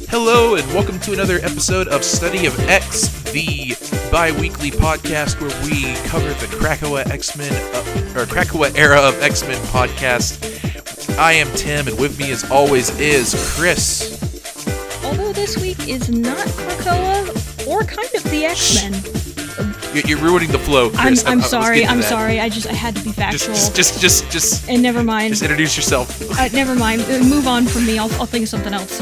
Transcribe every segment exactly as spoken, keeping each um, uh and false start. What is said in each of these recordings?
Hello, and welcome to another episode of Study of X, the bi-weekly podcast where we cover the Krakoa X-Men, uh, or Krakoa era of X-Men podcast. I am Tim, and with me, as always, is Chris. Although this week is not Krakoa, or kind of the X-Men. You're, you're ruining the flow, Chris. I'm, I'm I, I sorry, I'm sorry. I just, I had to be factual. Just, just, just, just. And never mind. Just introduce yourself. Uh, never mind. Uh, Move on from me. I'll, I'll think of something else.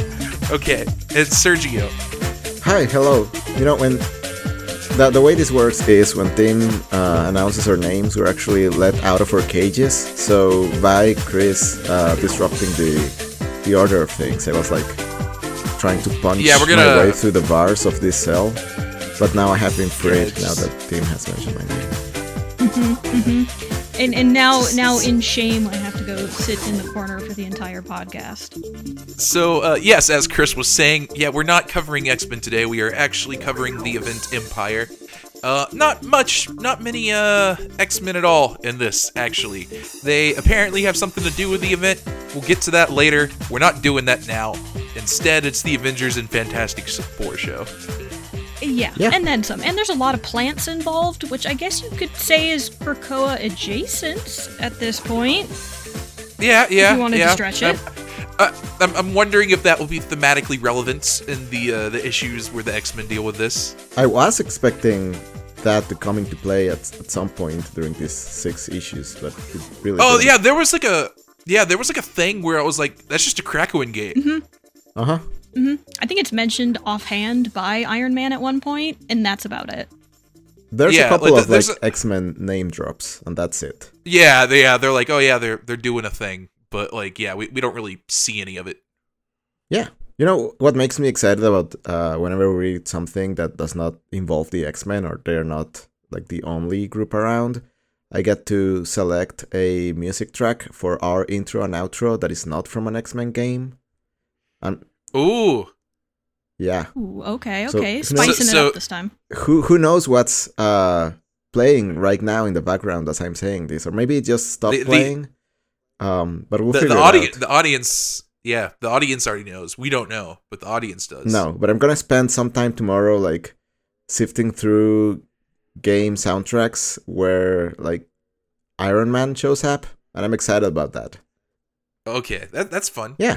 Okay, it's Sergio. Hi, hello. You know, when the, the way this works is when Tim uh, announces our names, we're actually let out of our cages. So by Chris uh, disrupting the the order of things, I was like trying to punch yeah, we're gonna... my way through the bars of this cell. But now I have been freed now that Tim has mentioned my name. Mm-hmm, mm-hmm. And and now now in shame, I have to go sit in the corner for the entire podcast. So, uh, yes, as Chris was saying, yeah, we're not covering X-Men today. We are actually covering the event Empire. Uh, not much, not many uh, X-Men at all in this, actually. They apparently have something to do with the event. We'll get to that later. We're not doing that now. Instead, it's the Avengers and Fantastic Four show. Yeah, yeah, and then some. And there's a lot of plants involved, which I guess you could say is Krakoa adjacent at this point. Yeah, yeah, if you wanted yeah. to stretch it. Uh, I'm, I'm wondering if that will be thematically relevant in the uh, the issues where the X-Men deal with this. I was expecting that to come into play at, at some point during these six issues, but it really Oh, didn't. yeah, there was like a yeah, there was like a thing where I was like, that's just a Krakoan game. Mm-hmm. Uh-huh. Mm-hmm. I think it's mentioned offhand by Iron Man at one point, and that's about it. There's yeah, a couple like, of like a... X-Men name drops, and that's it. Yeah, they, yeah, they're like, oh yeah, they're they're doing a thing, but like, yeah, we, we don't really see any of it. Yeah, you know what makes me excited about uh, whenever we read something that does not involve the X-Men or they're not like the only group around. I get to select a music track for our intro and outro that is not from an X-Men game. And Ooh. Yeah. Ooh, okay, So, okay. who Spicing knows- it so- up this time. Who who knows what's uh playing right now in the background as I'm saying this, or maybe it just stopped The- the- playing. Um, but we'll The, figure the it audience, out. the audience, yeah, the audience already knows. We don't know, but the audience does. No, but I'm gonna spend some time tomorrow, like sifting through game soundtracks where like Iron Man shows up, and I'm excited about that. Okay, that that's fun. Yeah.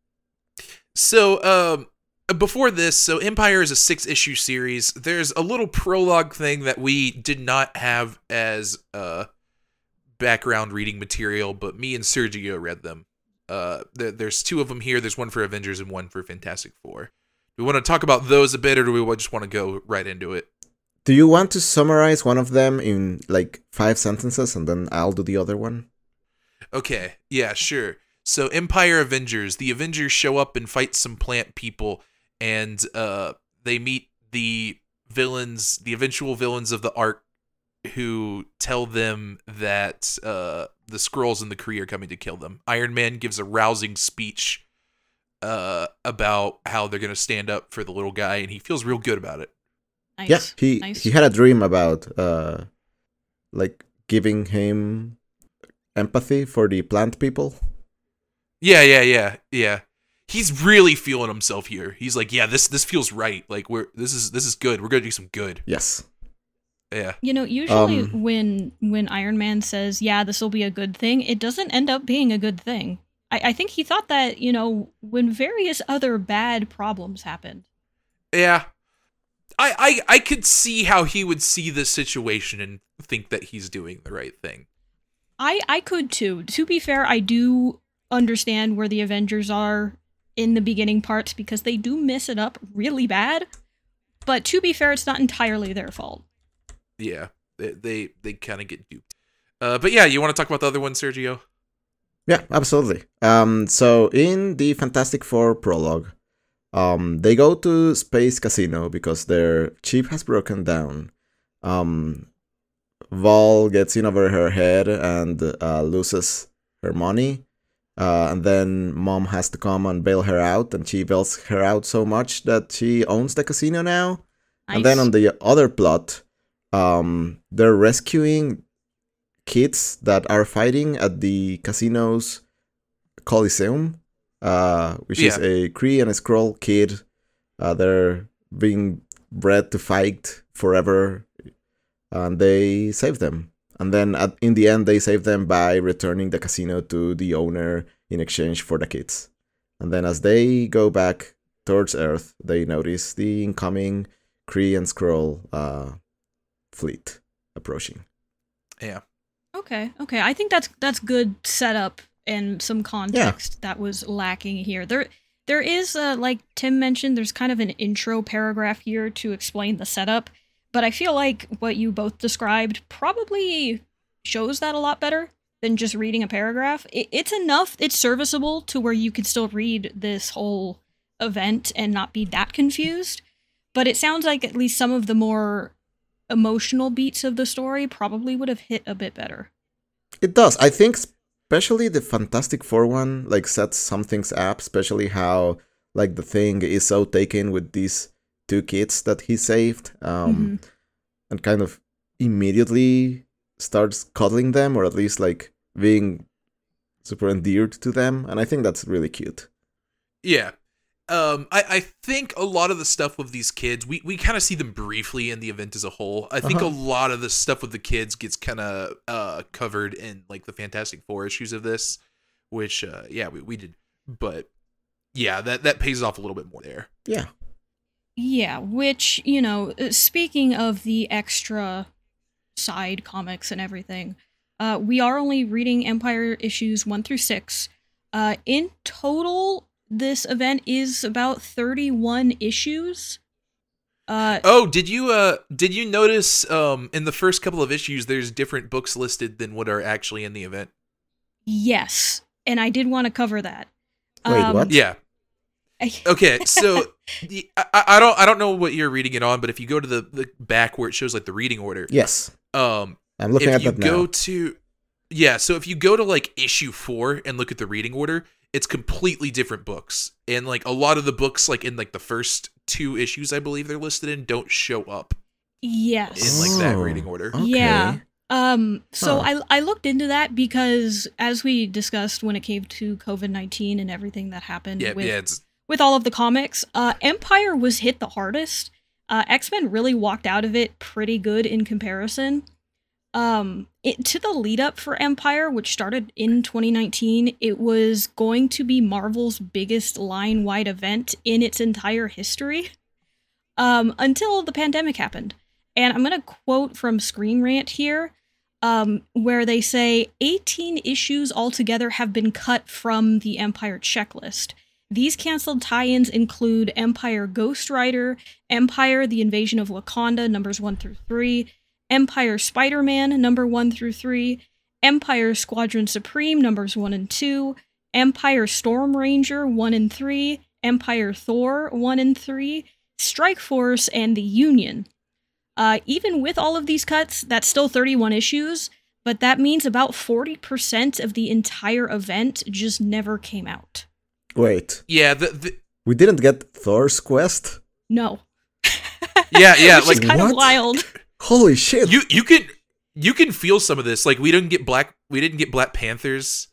So, um, before this, so Empire is a six-issue series. There's a little prologue thing that we did not have as uh, background reading material, but me and Sergio read them. Uh, th- there's two of them here. There's one for Avengers and one for Fantastic Four. Do we want to talk about those a bit, or do we just want to go right into it? Do you want to summarize one of them in like five sentences, and then I'll do the other one? Okay, yeah, sure. So Empire Avengers, the Avengers show up and fight some plant people, and uh, they meet the villains, the eventual villains of the Ark, who tell them that uh, the Skrulls and the Kree are coming to kill them. Iron Man gives a rousing speech uh, about how they're going to stand up for the little guy, and he feels real good about it. Nice. Yeah, he nice. he had a dream about uh like giving him empathy for the plant people. Yeah, yeah, yeah, yeah. He's really feeling himself here. He's like, yeah, this this feels right. Like we're this is this is good. We're gonna do some good. Yes. Yeah. You know, usually Um, when when Iron Man says, yeah, this will be a good thing, it doesn't end up being a good thing. I, I think he thought that, you know, when various other bad problems happened. Yeah. I, I I could see how he would see this situation and think that he's doing the right thing. I, I could too. To be fair, I do understand where the Avengers are in the beginning parts because they do mess it up really bad. But to be fair, it's not entirely their fault. Yeah, they they, they kind of get duped. Uh, but yeah, you want to talk about the other one, Sergio? Yeah, absolutely. Um, so in the Fantastic Four prologue, um, they go to Space Casino because their chip has broken down. Um, Val gets in over her head and uh, loses her money. Uh, and then Mom has to come and bail her out, and she bails her out so much that she owns the casino now. Nice. And then on the other plot, um, they're rescuing kids that are fighting at the casino's Coliseum. uh, which is Yeah. a Kree and a Skrull kid. Uh, they're being bred to fight forever, and they save them. And then at, in the end, they save them by returning the casino to the owner in exchange for the kids. And then as they go back towards Earth, they notice the incoming Kree and Skrull uh, fleet approaching. Yeah. Okay, okay. I think that's that's good setup and some context that was lacking here. There there is uh, like Tim mentioned, there's kind of an intro paragraph here to explain the setup, but I feel like what you both described probably shows that a lot better than just reading a paragraph. It, it's enough, it's serviceable to where you could still read this whole event and not be that confused, but it sounds like at least some of the more emotional beats of the story probably would have hit a bit better. It does. I think especially the Fantastic Four one like sets some things up, especially how like the Thing is so taken with these two kids that he saved, um, Mhm. and kind of immediately starts cuddling them, or at least like being super endeared to them, and I think that's really cute. Yeah. Um, I, I think a lot of the stuff with these kids, we, we kind of see them briefly in the event as a whole. I think Uh-huh. a lot of the stuff with the kids gets kind of uh, covered in like the Fantastic Four issues of this, which, uh, yeah, we, we did. But yeah, that, that pays off a little bit more there. Yeah. Yeah, which, you know, uh, speaking of the extra side comics and everything, uh, we are only reading Empire issues one through six. Uh, in total, this event is about thirty-one issues. Uh, Oh, did you uh did you notice um in the first couple of issues there's different books listed than what are actually in the event? yes, and I did want to cover that. Wait, what? Yeah. Okay, so the, I, I don't I don't know what you're reading it on, but if you go to the, the back where it shows like the reading order, Yes. um, I'm looking if at you that go now. to yeah, so if you go to like issue four and look at the reading order, it's completely different books, and like a lot of the books like in like the first two issues I believe they're listed in don't show up Yes. in like that Oh, reading order. okay. Yeah. Um, so Huh. I I looked into that because as we discussed when it came to COVID nineteen and everything that happened Yeah, with yeah, it's with all of the comics, uh, Empire was hit the hardest. Uh, X-Men really walked out of it pretty good in comparison. Um, it, to the lead up for Empire, which started in twenty nineteen, it was going to be Marvel's biggest line-wide event in its entire history, um, until the pandemic happened. And I'm going to quote from Screen Rant here, um, where they say, eighteen issues altogether have been cut from the Empire checklist. These canceled tie-ins include Empire Ghost Rider, Empire The Invasion of Wakanda, numbers one through three, Empire Spider-Man, number one through three, Empire Squadron Supreme, numbers one and two, Empire Storm Ranger, one and three, Empire Thor, one and three, Strike Force, and The Union. Uh, even with all of these cuts, that's still thirty-one issues, but that means about forty percent of the entire event just never came out. Wait, yeah, the, the we didn't get Thor's quest? No. yeah, yeah, Which like is kind of What? wild. Holy shit. you you can you can feel some of this. Like we didn't get black we didn't get Black Panthers,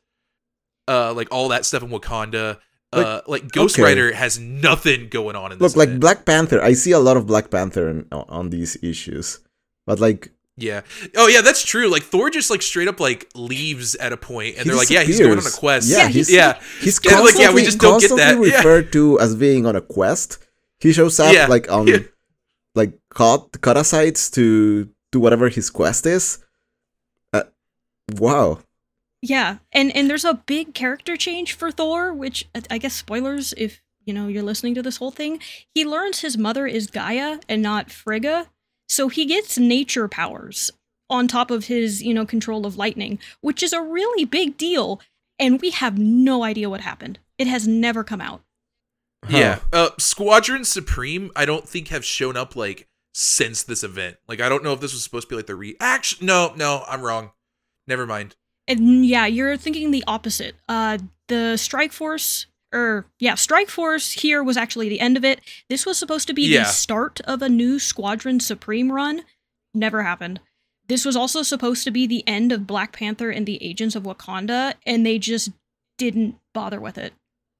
uh, like all that stuff in Wakanda. Uh, like Ghost okay. Rider has nothing going on in this. Look, like event. Black Panther, I see a lot of Black Panther in, on these issues. But like, yeah, oh yeah, that's true. Like Thor just like straight up like leaves at a point, and he they're like, yeah, he's going on a disappears. quest. Yeah, Yeah, he's, he- yeah, he's Yeah, like, constantly, yeah, we just don't get constantly that. Yeah. referred to as being on a quest. He shows up Yeah. like on Yeah. like cut cut asides to to whatever his quest is. Uh, wow. Yeah, and and there's a big character change for Thor, which uh, I guess spoilers if you know you're listening to this whole thing. He learns his mother is Gaia and not Frigga, so he gets nature powers on top of his you know control of lightning, which is a really big deal. And we have no idea what happened. It has never come out. Huh. yeah. Uh, Squadron Supreme, I don't think have shown up like since this event. Like I don't know if this was supposed to be like the reaction. No, no, I'm wrong. Never mind. And yeah, you're thinking the opposite. Uh, the Strike Force, or yeah, Strike Force here was actually the end of it. This was supposed to be Yeah. the start of a new Squadron Supreme run. Never happened. This was also supposed to be the end of Black Panther and the Agents of Wakanda, and they just didn't bother with it.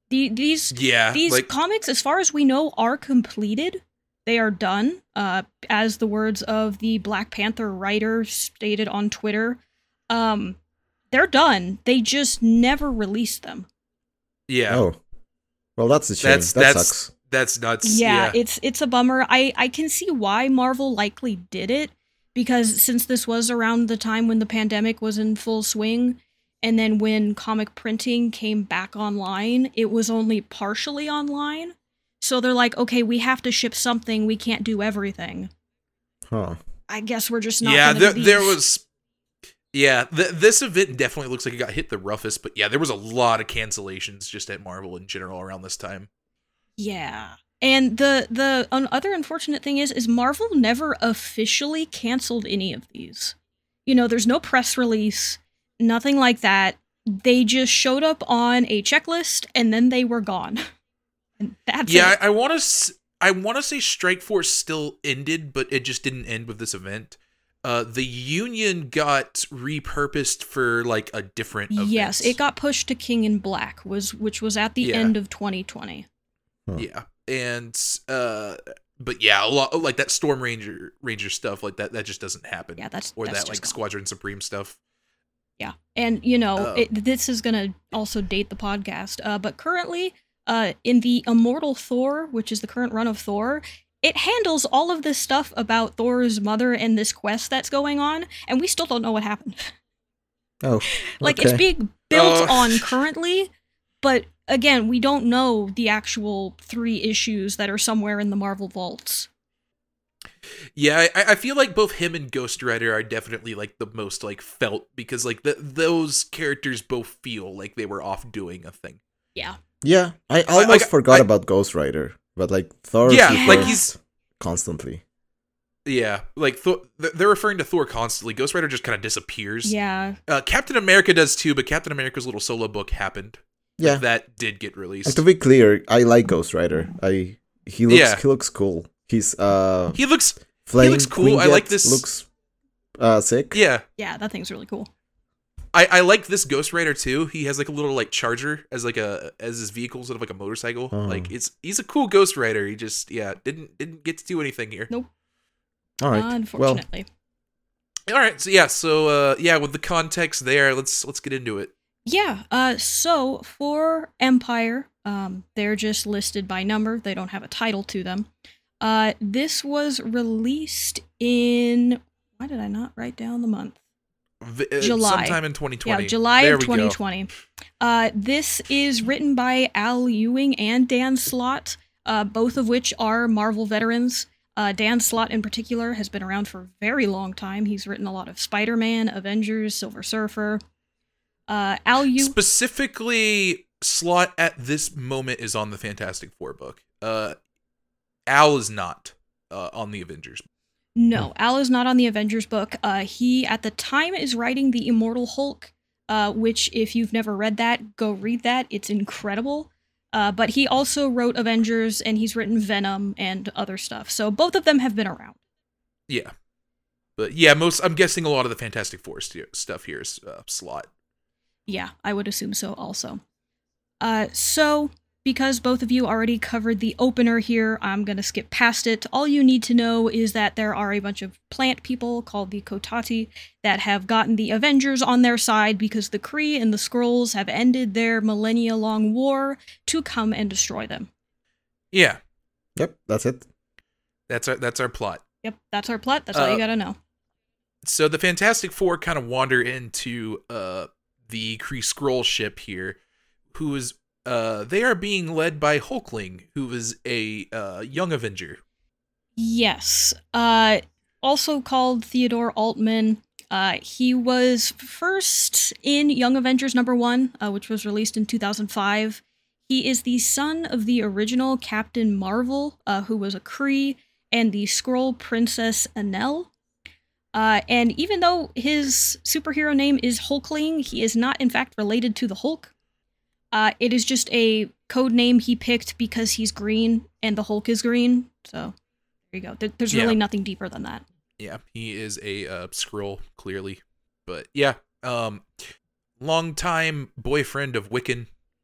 The, these Yeah, these like, comics, as far as we know, are completed. They are done. Uh, as the words of the Black Panther writer stated on Twitter, um, they're done. They just never released them. yeah. Oh, well, that's a shame. That's that that's sucks. that's nuts. Yeah, Yeah, it's it's a bummer. I, I can see why Marvel likely did it, because since this was around the time when the pandemic was in full swing, and then when comic printing came back online, it was only partially online. So they're like, okay, we have to ship something. We can't do everything. Huh. I guess we're just not. yeah. gonna There, do there these. was. Yeah, th- this event definitely looks like it got hit the roughest, but yeah, there was a lot of cancellations just at Marvel in general around this time. Yeah. And the the un- other unfortunate thing is is Marvel never officially canceled any of these. You know, there's no press release, nothing like that. They just showed up on a checklist and then they were gone. And that's Yeah, it. I, I want to. S- I want to say Strike Force still ended, but it just didn't end with this event. Uh, the Union got repurposed for like a different event. Yes, it got pushed to King in Black, was which was at the Yeah. end of twenty twenty. Huh. Yeah, and uh, but yeah, a lot like that Storm Ranger Ranger stuff like that. That just doesn't happen. Yeah, that's or that's that just like gone. Squadron Supreme stuff. Yeah, and you know, Oh. it, this is gonna also date the podcast. Uh, but currently, uh, in the Immortal Thor, which is the current run of Thor, it handles all of this stuff about Thor's mother and this quest that's going on, and we still don't know what happened. Oh, Like okay. it's being built Oh. on currently, but again, we don't know the actual three issues that are somewhere in the Marvel vaults. Yeah, I, I feel like both him and Ghost Rider are definitely like the most like felt because like the, those characters both feel like they were off doing a thing. Yeah. Yeah, I almost I- forgot I- about Ghost Rider, but like Thor, Yeah, is like, referred he's- constantly. Yeah, like Thor, they're referring to Thor constantly. Ghost Rider just kind of disappears. Yeah. Uh, Captain America does too, but Captain America's little solo book happened. Yeah, That did get and released. to be clear, I like Ghost Rider. I he looks Yeah. he looks cool. He's uh He looks, flame looks cool. Queen I like Jet this- Looks uh sick. yeah. Yeah, that thing's really cool. I, I like this Ghost Rider too. He has like a little like charger as like a as his vehicle instead of like a motorcycle. Oh. Like it's he's a cool Ghost Rider. He just yeah didn't didn't get to do anything here. Nope. All right. Well, Unfortunately. All right, so yeah, so uh yeah, with the context there, let's let's get into it. Yeah, uh, so for Empire, um, they're just listed by number. They don't have a title to them. Uh, this was released in... Why did I not write down the month? V- uh, July. sometime in twenty twenty. Yeah, July There of we go. twenty twenty. Uh, this is written by Al Ewing and Dan Slott, uh, both of which are Marvel veterans. Uh, Dan Slott in particular has been around for a very long time. He's written a lot of Spider-Man, Avengers, Silver Surfer. Uh, Al Ewing... Specifically, Slot at this moment is on the Fantastic Four book. Uh, Al is not uh, on the Avengers. No, Al is not on the Avengers book. Uh, he, at the time, is writing the Immortal Hulk, uh, which, if you've never read that, go read that. It's incredible. Uh, but he also wrote Avengers, and he's written Venom and other stuff. So both of them have been around. Yeah, but yeah, most I'm guessing a lot of the Fantastic Four st- stuff here is uh, Slot. Yeah, I would assume so also. Uh, so, because both of you already covered the opener here, I'm going to skip past it. All you need to know is that there are a bunch of plant people called the Kotati that have gotten the Avengers on their side because the Kree and the Skrulls have ended their millennia-long war to come and destroy them. Yeah, Yep, that's it. that's our that's our plot. Yep, that's our plot. That's all Uh, you gotta know. So the Fantastic Four kind of wander into uh, the Kree Skrull ship here, who is uh, they are being led by Hulkling, who is a uh, young Avenger. Yes. Uh, also called Theodore Altman. Uh, he was first in Young Avengers number one, uh, which was released in two thousand five. He is the son of the original Captain Marvel, uh, who was a Kree, and the Skrull Princess Anel. Uh, and even though his superhero name is Hulkling, he is not in fact related to the Hulk. Uh, it is just a code name he picked because he's green and the Hulk is green. So there you go. There, there's really Yeah. nothing deeper than that. Yeah, he is a uh, Skrull, clearly. But yeah, um, longtime boyfriend of Wiccan.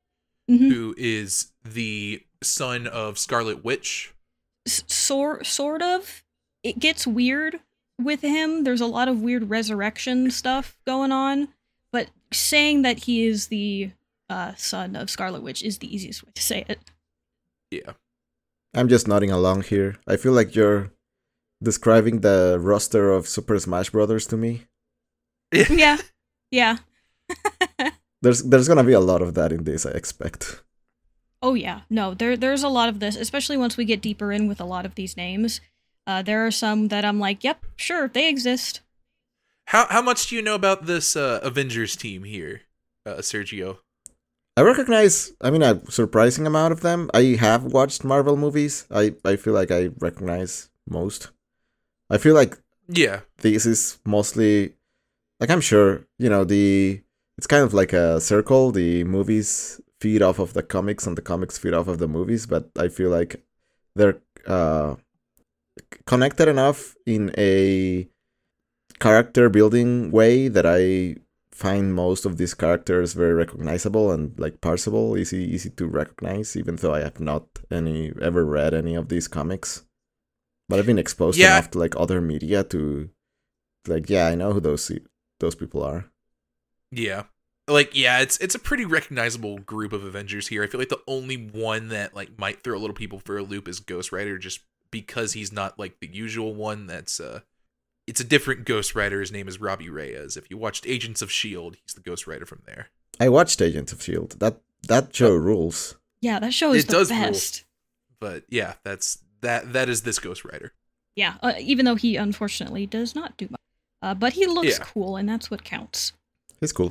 Mhm. who is the son of Scarlet Witch. S- sort sort of. It gets weird with him. There's a lot of weird resurrection stuff going on, but saying that he is the uh, son of Scarlet Witch is the easiest way to say it. Yeah. I'm just nodding along here. I feel like you're describing the roster of Super Smash Brothers to me. Yeah, yeah. There's there's gonna be a lot of that in this, I expect. Oh yeah, no, there there's a lot of this, especially once we get deeper in with a lot of these names. Uh, there are some that I'm like, yep, sure, they exist. How how much do you know about this uh, Avengers team here, uh, Sergio? I recognize, I mean, a surprising amount of them. I have watched Marvel movies. I, I feel like I recognize most. I feel like Yeah. this is mostly, like, I'm sure, you know, the it's kind of like a circle. The movies feed off of the comics and the comics feed off of the movies, but I feel like they're uh, connected enough in a character building way that I find most of these characters very recognizable and like parsable, easy easy to recognize, even though I have not any ever read any of these comics. But I've been exposed Yeah. enough to like other media to like, yeah, I know who those those people are. Yeah. Like, yeah, it's it's a pretty recognizable group of Avengers here. I feel like the only one that like might throw a little people for a loop is Ghost Rider, just because he's not like the usual one. That's uh it's a different Ghost Rider. His name is Robbie Reyes. If you watched Agents of S H I E L D, he's the Ghost Rider from there. I watched Agents of S H I E L D. That that show Oh. rules. Yeah, that show is It the does rule. best. But yeah, that's that that is this Ghost Rider. Yeah, uh, even though he unfortunately does not do much. Uh, but he looks Yeah. cool, and that's what counts. It's cool.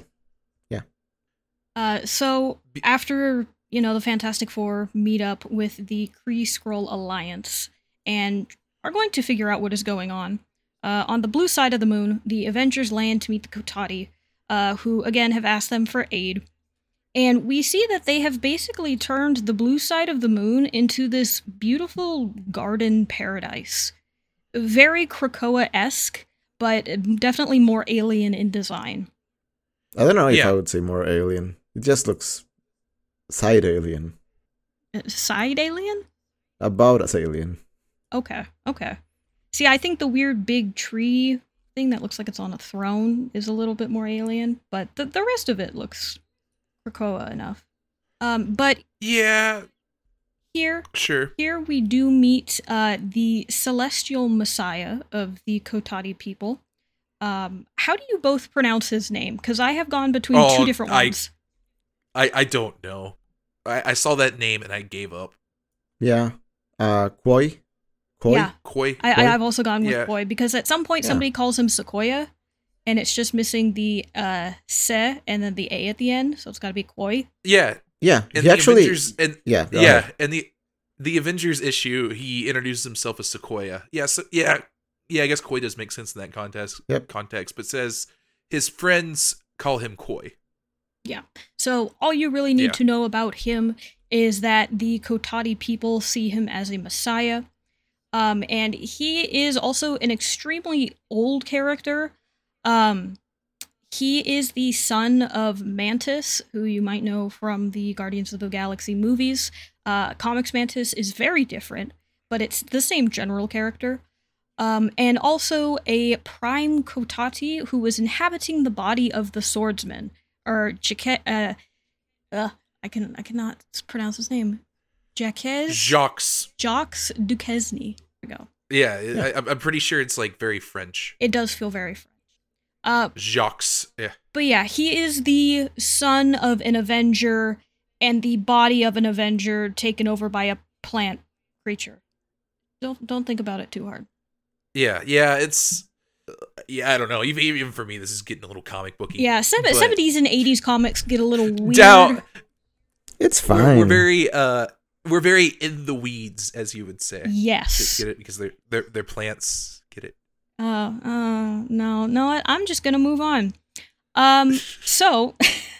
Uh, so Be- after, you know, the Fantastic Four meet up with the Kree-Skrull Alliance and are going to figure out what is going on, uh, on the blue side of the moon, the Avengers land to meet the Kotati, uh, who again have asked them for aid. And we see that they have basically turned the blue side of the moon into this beautiful garden paradise. Very Krakoa-esque, but definitely more alien in design. I don't know if Yeah. I would say more alien. It just looks side alien. Uh, Side alien? About as alien. Okay, okay. See, I think the weird big tree thing that looks like it's on a throne is a little bit more alien, but the, the rest of it looks Krakoa enough. Um, but Yeah, here, sure. here we do meet uh, the celestial messiah of the Kotati people. Um, how do you both pronounce his name? Because I have gone between Oh, two different I- ones. I I don't know. I, I saw that name and I gave up. Yeah. Uh, Koi? Koi? Yeah. Koi. I, Koi? I've also gone with Yeah. Koi because at some point Yeah. somebody calls him Sequoia, and it's just missing the uh, se and then the a at the end, so it's got to be Koi. Yeah, Yeah. and He the actually. Avengers and Yeah. go yeah, ahead. and the the Avengers issue, he introduces himself as Sequoia. Yeah, so yeah, yeah. I guess Koi does make sense in that context. Yep. Context, but says his friends call him Koi. So all you really need Yeah. to know about him is that the Kotati people see him as a messiah, um, and he is also an extremely old character. Um, he is the son of Mantis, who you might know from the Guardians of the Galaxy movies. Uh, Comics Mantis is very different, but it's the same general character. Um, and also a prime Kotati who was inhabiting the body of the swordsman, or Jake, uh, uh, I can I cannot pronounce his name. Jacques Jacques. Jacques Duquesne. There we go. Yeah, Yeah. I, I'm pretty sure it's like very French. It does feel very French. Uh, Jacques. Yeah. but yeah, he is the son of an Avenger and the body of an Avenger taken over by a plant creature. Don't don't think about it too hard. Yeah, yeah, it's uh, yeah, I don't know. Even even for me, this is getting a little comic booky. Yeah, sev- But- seventies and eighties comics get a little weird. Down. It's We're, fine. we're very uh, we're very in the weeds, as you would say. Yes. Get it because they're they're they're plants. Get it? Oh, uh, no, no, I- I'm just gonna move on. Um, so,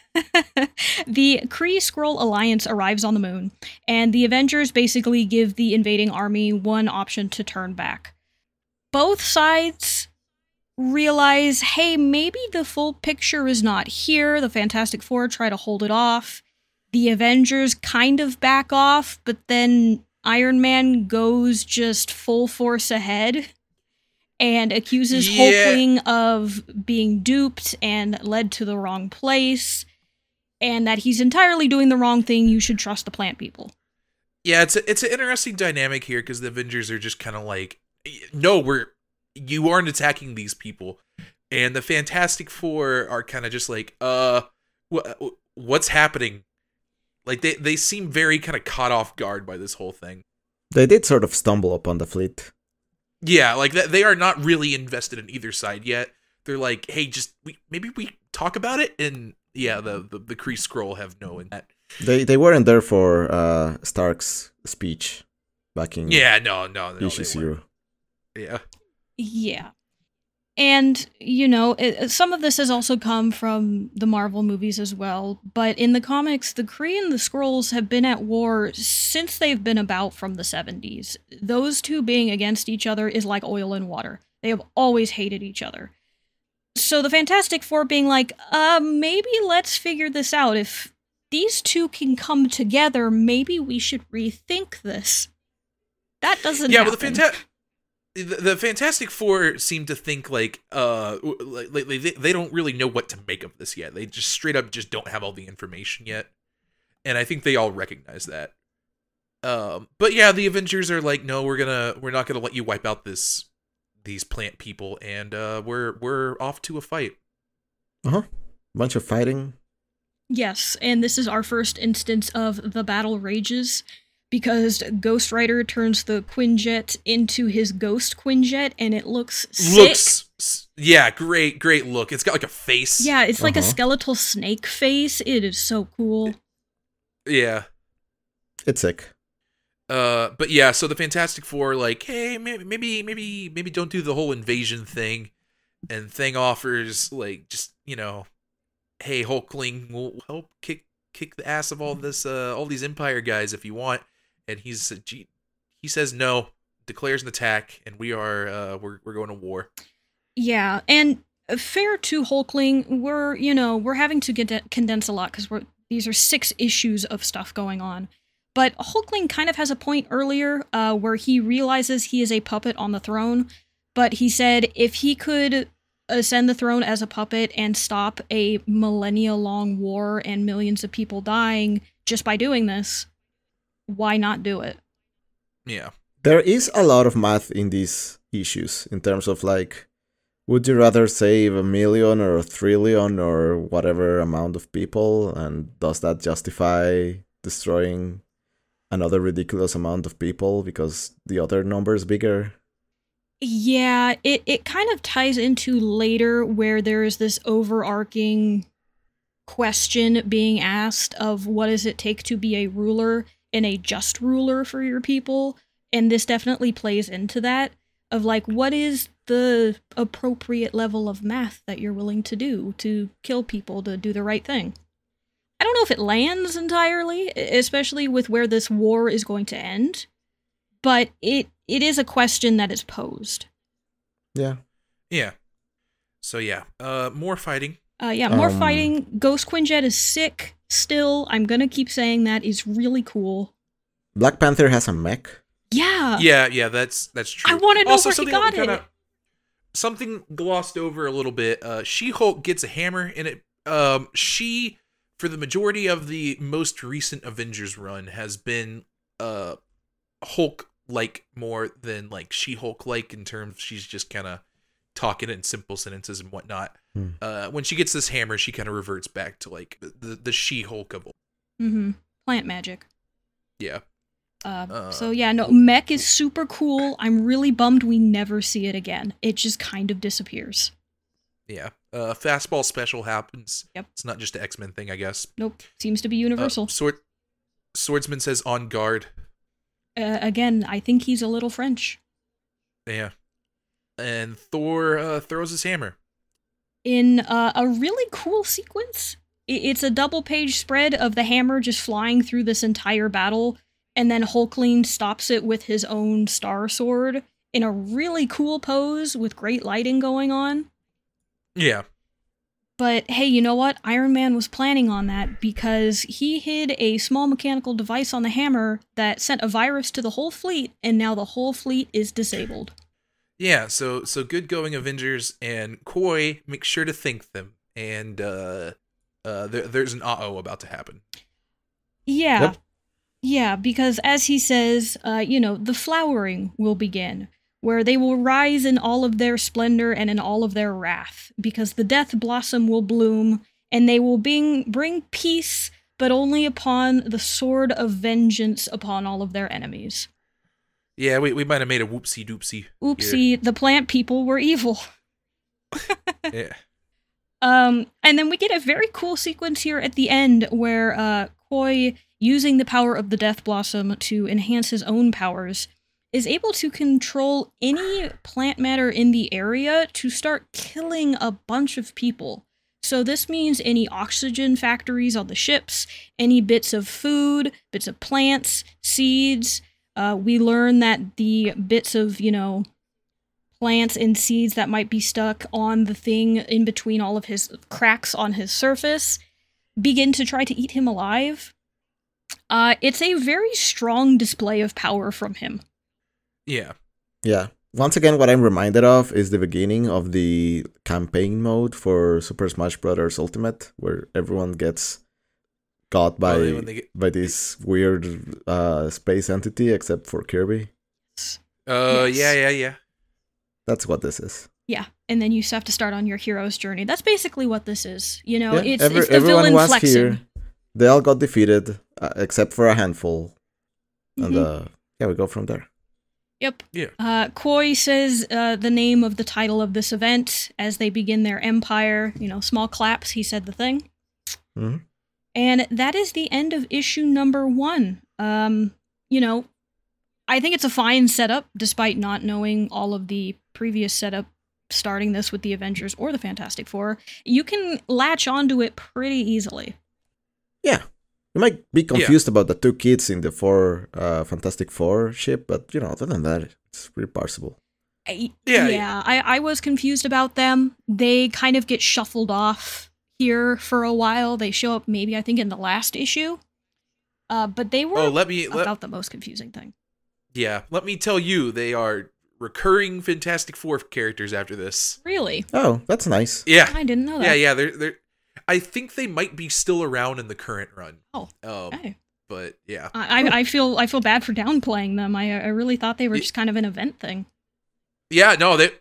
the Kree-Skrull Alliance arrives on the moon, and the Avengers basically give the invading army one option to turn back. Both sides realize, hey, maybe the full picture is not here. The Fantastic Four try to hold it off. The Avengers kind of back off, but then Iron Man goes just full force ahead and accuses Yeah. Hulkling of being duped and led to the wrong place, and that he's entirely doing the wrong thing. You should trust the plant people. Yeah, it's a, it's an interesting dynamic here because the Avengers are just kind of like, no, we're you aren't attacking these people, and the Fantastic Four are kind of just like, uh, wh- what's happening? Like they they seem very kind of caught off guard by this whole thing. They did sort of stumble upon the fleet. Yeah, like th- they are not really invested in either side yet. They're like, hey, just we maybe we talk about it, and yeah, the the, the Kree Skrull have no in that. They they weren't there for uh, Stark's speech back in Yeah, no, no, no. issue they weren't. zero. Yeah. Yeah. And, you know, it, some of this has also come from the Marvel movies as well, but in the comics, the Kree and the Skrulls have been at war since they've been about from the seventies. Those two being against each other is like oil and water. They have always hated each other. So the Fantastic Four being like, uh, maybe let's figure this out. If these two can come together, maybe we should rethink this. That doesn't Yeah, happen. but the Fantastic... The, the Fantastic Four seem to think like uh like, like they, they don't really know what to make of this yet. They just straight up just don't have all the information yet, and I think they all recognize that. Um, but yeah, the Avengers are like, no, we're gonna we're not gonna let you wipe out this these plant people, and uh, we're we're off to a fight. Uh huh. Bunch of fighting. Yes, and this is our first instance of the battle rages, because Ghost Rider turns the Quinjet into his ghost Quinjet, and it looks sick. Looks, yeah, great, great look. It's got like a face. Yeah, it's like a Uh-huh. skeletal snake face. It is so cool. Yeah. It's sick. Uh, but yeah, so the Fantastic Four like, hey, maybe, maybe, maybe, maybe don't do the whole invasion thing. And Thing offers like, just you know, hey, Hulkling, we'll help kick kick the ass of all this, uh, all these Empire guys if you want. And he's gee, he says no, declares an attack, and we are uh, we're we're going to war. Yeah, and fair to Hulkling, we're, you know, we're having to get condense a lot because we're these are six issues of stuff going on. But Hulkling kind of has a point earlier uh, where he realizes he is a puppet on the throne, but he said if he could ascend the throne as a puppet and stop a millennia-long war and millions of people dying just by doing this, why not do it? Yeah. There is a lot of math in these issues in terms of like, would you rather save a million or a trillion or whatever amount of people, and does that justify destroying another ridiculous amount of people because the other number is bigger? Yeah, it, it kind of ties into later where there is this overarching question being asked of what does it take to be a ruler and a just ruler for your people, and this definitely plays into that of like, what is the appropriate level of math that you're willing to do to kill people to do the right thing? I don't know if it lands entirely, especially with where this war is going to end, but it it is a question that is posed. Yeah. Yeah. So yeah, uh, more fighting. Uh, yeah, more Um, fighting. Ghost Quinjet is sick still. I'm gonna keep saying that. Is really cool. Black Panther has a mech. Yeah. Yeah, yeah, that's that's true. I wanna know Also, where he something got that we kinda- it. Something glossed over a little bit. Uh, She-Hulk gets a hammer, and it. Um, she, for the majority of the most recent Avengers run, has been uh, Hulk-like more than like She-Hulk-like in terms. She's just kind of talking in simple sentences and whatnot. Hmm. Uh, when she gets this hammer, she kind of reverts back to like the the She-Hulk of old. Mm-hmm. Plant magic. Yeah. Uh, Uh, so yeah, no, mech is super cool. I'm really bummed we never see it again. It just kind of disappears. Yeah. Uh, fastball special happens. Yep. It's not just an X-Men thing, I guess. Nope. Seems to be Uh, universal. sword, Swordsman says on guard. Uh, again, I think he's a little French. Yeah. And Thor uh, throws his hammer. In uh, a really cool sequence. I- It's a double page spread of the hammer just flying through this entire battle, and then Hulkling stops it with his own star sword in a really cool pose with great lighting going on. Yeah. But hey, you know what? Iron Man was planning on that because he hid a small mechanical device on the hammer that sent a virus to the whole fleet, and now the whole fleet is disabled. Yeah, so so good going Avengers, and Koi makes sure to thank them, and uh, uh, there, there's an uh-oh about to happen. Yeah. Yep. Yeah, because as he says, uh, you know, the flowering will begin, where they will rise in all of their splendor and in all of their wrath, because the death blossom will bloom, and they will bring, bring peace, but only upon the sword of vengeance upon all of their enemies. Yeah, we, we might have made a whoopsie doopsie. Oopsie, the plant people were evil. Yeah. Um, and then we get a very cool sequence here at the end where uh, Koi, using the power of the Death Blossom to enhance his own powers, is able to control any plant matter in the area to start killing a bunch of people. So this means any oxygen factories on the ships, any bits of food, bits of plants, seeds. Uh, we learn that the bits of, you know, plants and seeds that might be stuck on the thing in between all of his cracks on his surface begin to try to eat him alive. Uh, it's a very strong display of power from him. Yeah. Yeah. Once again, what I'm reminded of is the beginning of the campaign mode for Super Smash Bros. Ultimate, where everyone gets got by Oh, when they get- by this weird uh, space entity, except for Kirby. Uh, Yes. yeah, yeah, yeah. That's what this is. Yeah, and then you have to start on your hero's journey. That's basically what this is. You know, Yeah, it's, every- it's the everyone villain was flexing. here. They all got defeated, uh, except for a handful. And Mhm. uh, yeah, we go from there. Yep. Yeah. Uh, Koi says uh, the name of the title of this event as they begin their empire. You know, small claps, he said the thing. Mhm. And that is the end of issue number one. Um, you know, I think it's a fine setup, despite not knowing all of the previous setup, starting this with the Avengers or the Fantastic Four. You can latch onto it pretty easily. Yeah. You might be confused about the two kids in the four uh, Fantastic Four ship, but you know, other than that, it's pretty parsable. I, Yeah, yeah, I, I was confused about them. They kind of get shuffled off here for a while. They show up maybe, I think, in the last issue. Uh, but they were Oh, let me about let, the most confusing thing. yeah, let me tell you, they are recurring Fantastic Four characters after this. Really? Oh, that's nice. Yeah. I didn't know that. Yeah, yeah, they're they're I think they might be still around in the current run. Oh, Um, okay. but yeah. I, I I feel I feel bad for downplaying them. I I really thought they were Y- just kind of an event thing. Yeah, no, they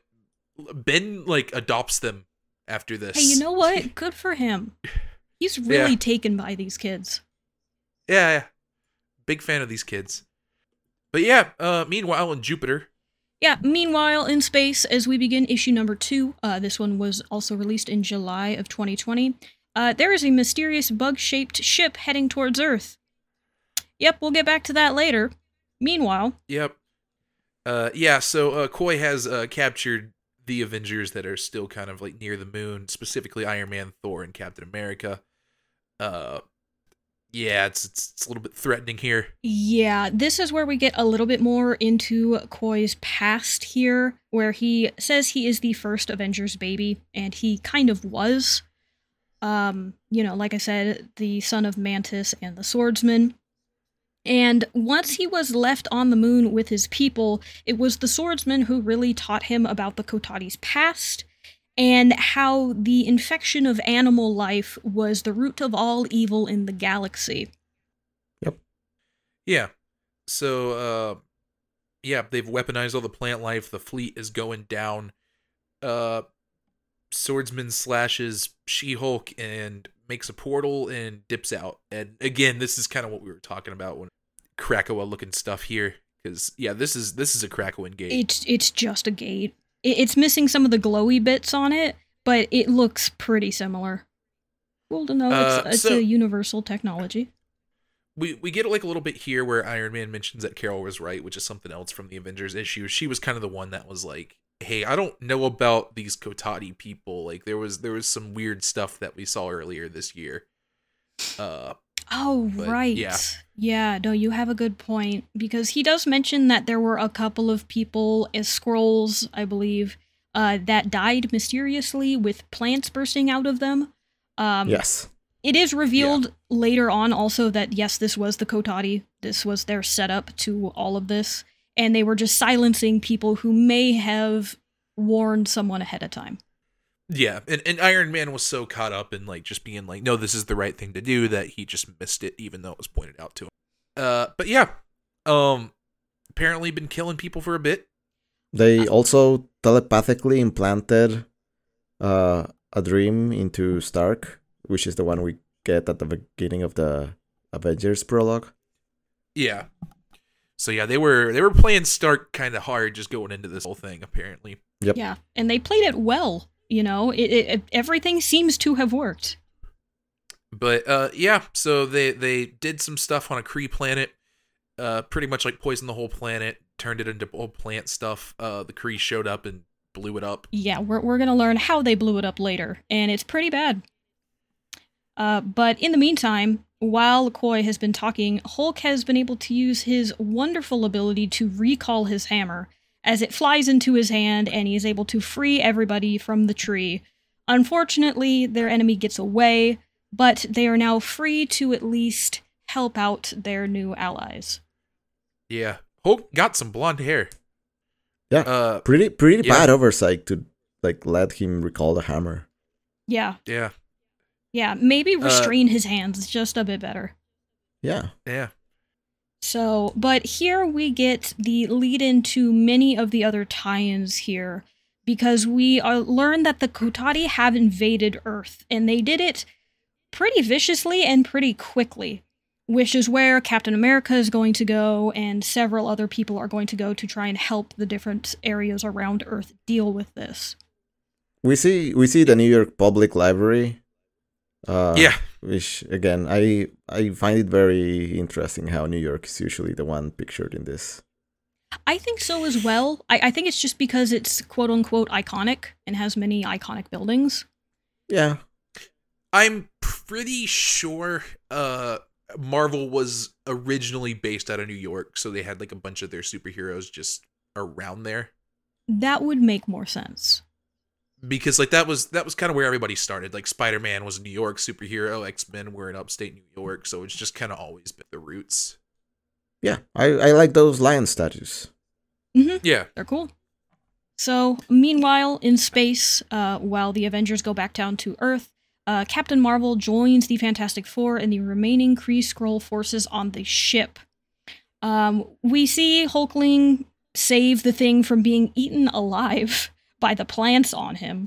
Ben like adopts them after this. Hey, you know what? Good for him. He's really Yeah. taken by these kids. Yeah, yeah. Big fan of these kids. But yeah, uh meanwhile in Jupiter, Yeah, meanwhile, in space, as we begin issue number two, uh, this one was also released in July of twenty twenty, uh, there is a mysterious bug-shaped ship heading towards Earth. Yep, we'll get back to that later. Meanwhile, yep. Uh yeah, so uh Koi has uh captured the Avengers that are still kind of like near the moon, specifically Iron Man, Thor, and Captain America. Uh yeah, it's it's, it's a little bit threatening here. yeah, this is where we get a little bit more into Koi's past here, where he says he is the first Avengers baby, and he kind of was. Um, you know, like I said, the son of Mantis and the Swordsman. And once he was left on the moon with his people, it was the Swordsman who really taught him about the Kotati's past and how the infection of animal life was the root of all evil in the galaxy. Yeah. So, uh, yeah, they've weaponized all the plant life. The fleet is going down. Uh, Swordsman slashes She-Hulk and makes a portal and dips out. And again, this is kind of what we were talking about when Krakoa looking stuff here. Because yeah, this is this is a Krakoan gate. It's it's just a gate. It, it's missing some of the glowy bits on it, but it looks pretty similar. Cool to know Uh, it's, it's so- a universal technology. we we get like a little bit here where Iron Man mentions that Carol was right, which is something else from the Avengers issue. She was kind of the one that was like, "Hey, I don't know about these Kotati people. Like there was there was some weird stuff that we saw earlier this year." Uh, Oh, But, right. yeah. Yeah, no, you have a good point. Because he does mention that there were a couple of people as scrolls, I believe, uh, that died mysteriously with plants bursting out of them. Um, Yes. It is revealed yeah. later on also that, yes, this was the Kotati. This was their setup to all of this. And they were just silencing people who may have warned someone ahead of time. Yeah, and, and Iron Man was so caught up in like just being like, no, this is the right thing to do, that he just missed it, even though it was pointed out to him. Uh, but yeah, um, apparently been killing people for a bit. They also telepathically implanted uh, a dream into Stark, which is the one we get at the beginning of the Avengers prologue. Yeah. So yeah, they were they were playing Stark kind of hard just going into this whole thing, apparently. Yep. Yeah, and they played it well. You know, it, it everything seems to have worked. But uh, yeah, so they they did some stuff on a Kree planet, uh, pretty much like poisoned the whole planet, turned it into old plant stuff. Uh, the Kree showed up and blew it up. Yeah, we're we're gonna learn how they blew it up later, and it's pretty bad. Uh, but in the meantime, while Koi has been talking, Hulk has been able to use his wonderful ability to recall his hammer, as it flies into his hand, and he is able to free everybody from the tree. Unfortunately, their enemy gets away, but they are now free to at least help out their new allies. Yeah, Hulk got some blonde hair. Yeah, uh, pretty pretty yeah. bad oversight to like let him recall the hammer. Yeah. Yeah. Yeah, maybe restrain uh, his hands just a bit better. Yeah. Yeah. So, but here we get the lead into many of the other tie-ins here, because we are, learn that the Kotati have invaded Earth, and they did it pretty viciously and pretty quickly, which is where Captain America is going to go, and several other people are going to go to try and help the different areas around Earth deal with this. We see we see the New York Public Library. Uh, yeah. Which, again, I I find it very interesting how New York is usually the one pictured in this. I think so as well. I, I think it's just because it's quote-unquote iconic and has many iconic buildings. Yeah. I'm pretty sure uh, Marvel was originally based out of New York, so they had like a bunch of their superheroes just around there. That would make more sense. Because like that was that was kind of where everybody started. Like Spider-Man was a New York superhero, X-Men were in upstate New York, so it's just kind of always been the roots. Yeah, I, I like those lion statues. Mm-hmm. Yeah. They're cool. So, meanwhile, in space, uh, while the Avengers go back down to Earth, uh, Captain Marvel joins the Fantastic Four and the remaining Kree-Skrull forces on the ship. Um, we see Hulkling save the Thing from being eaten alive by the plants on him.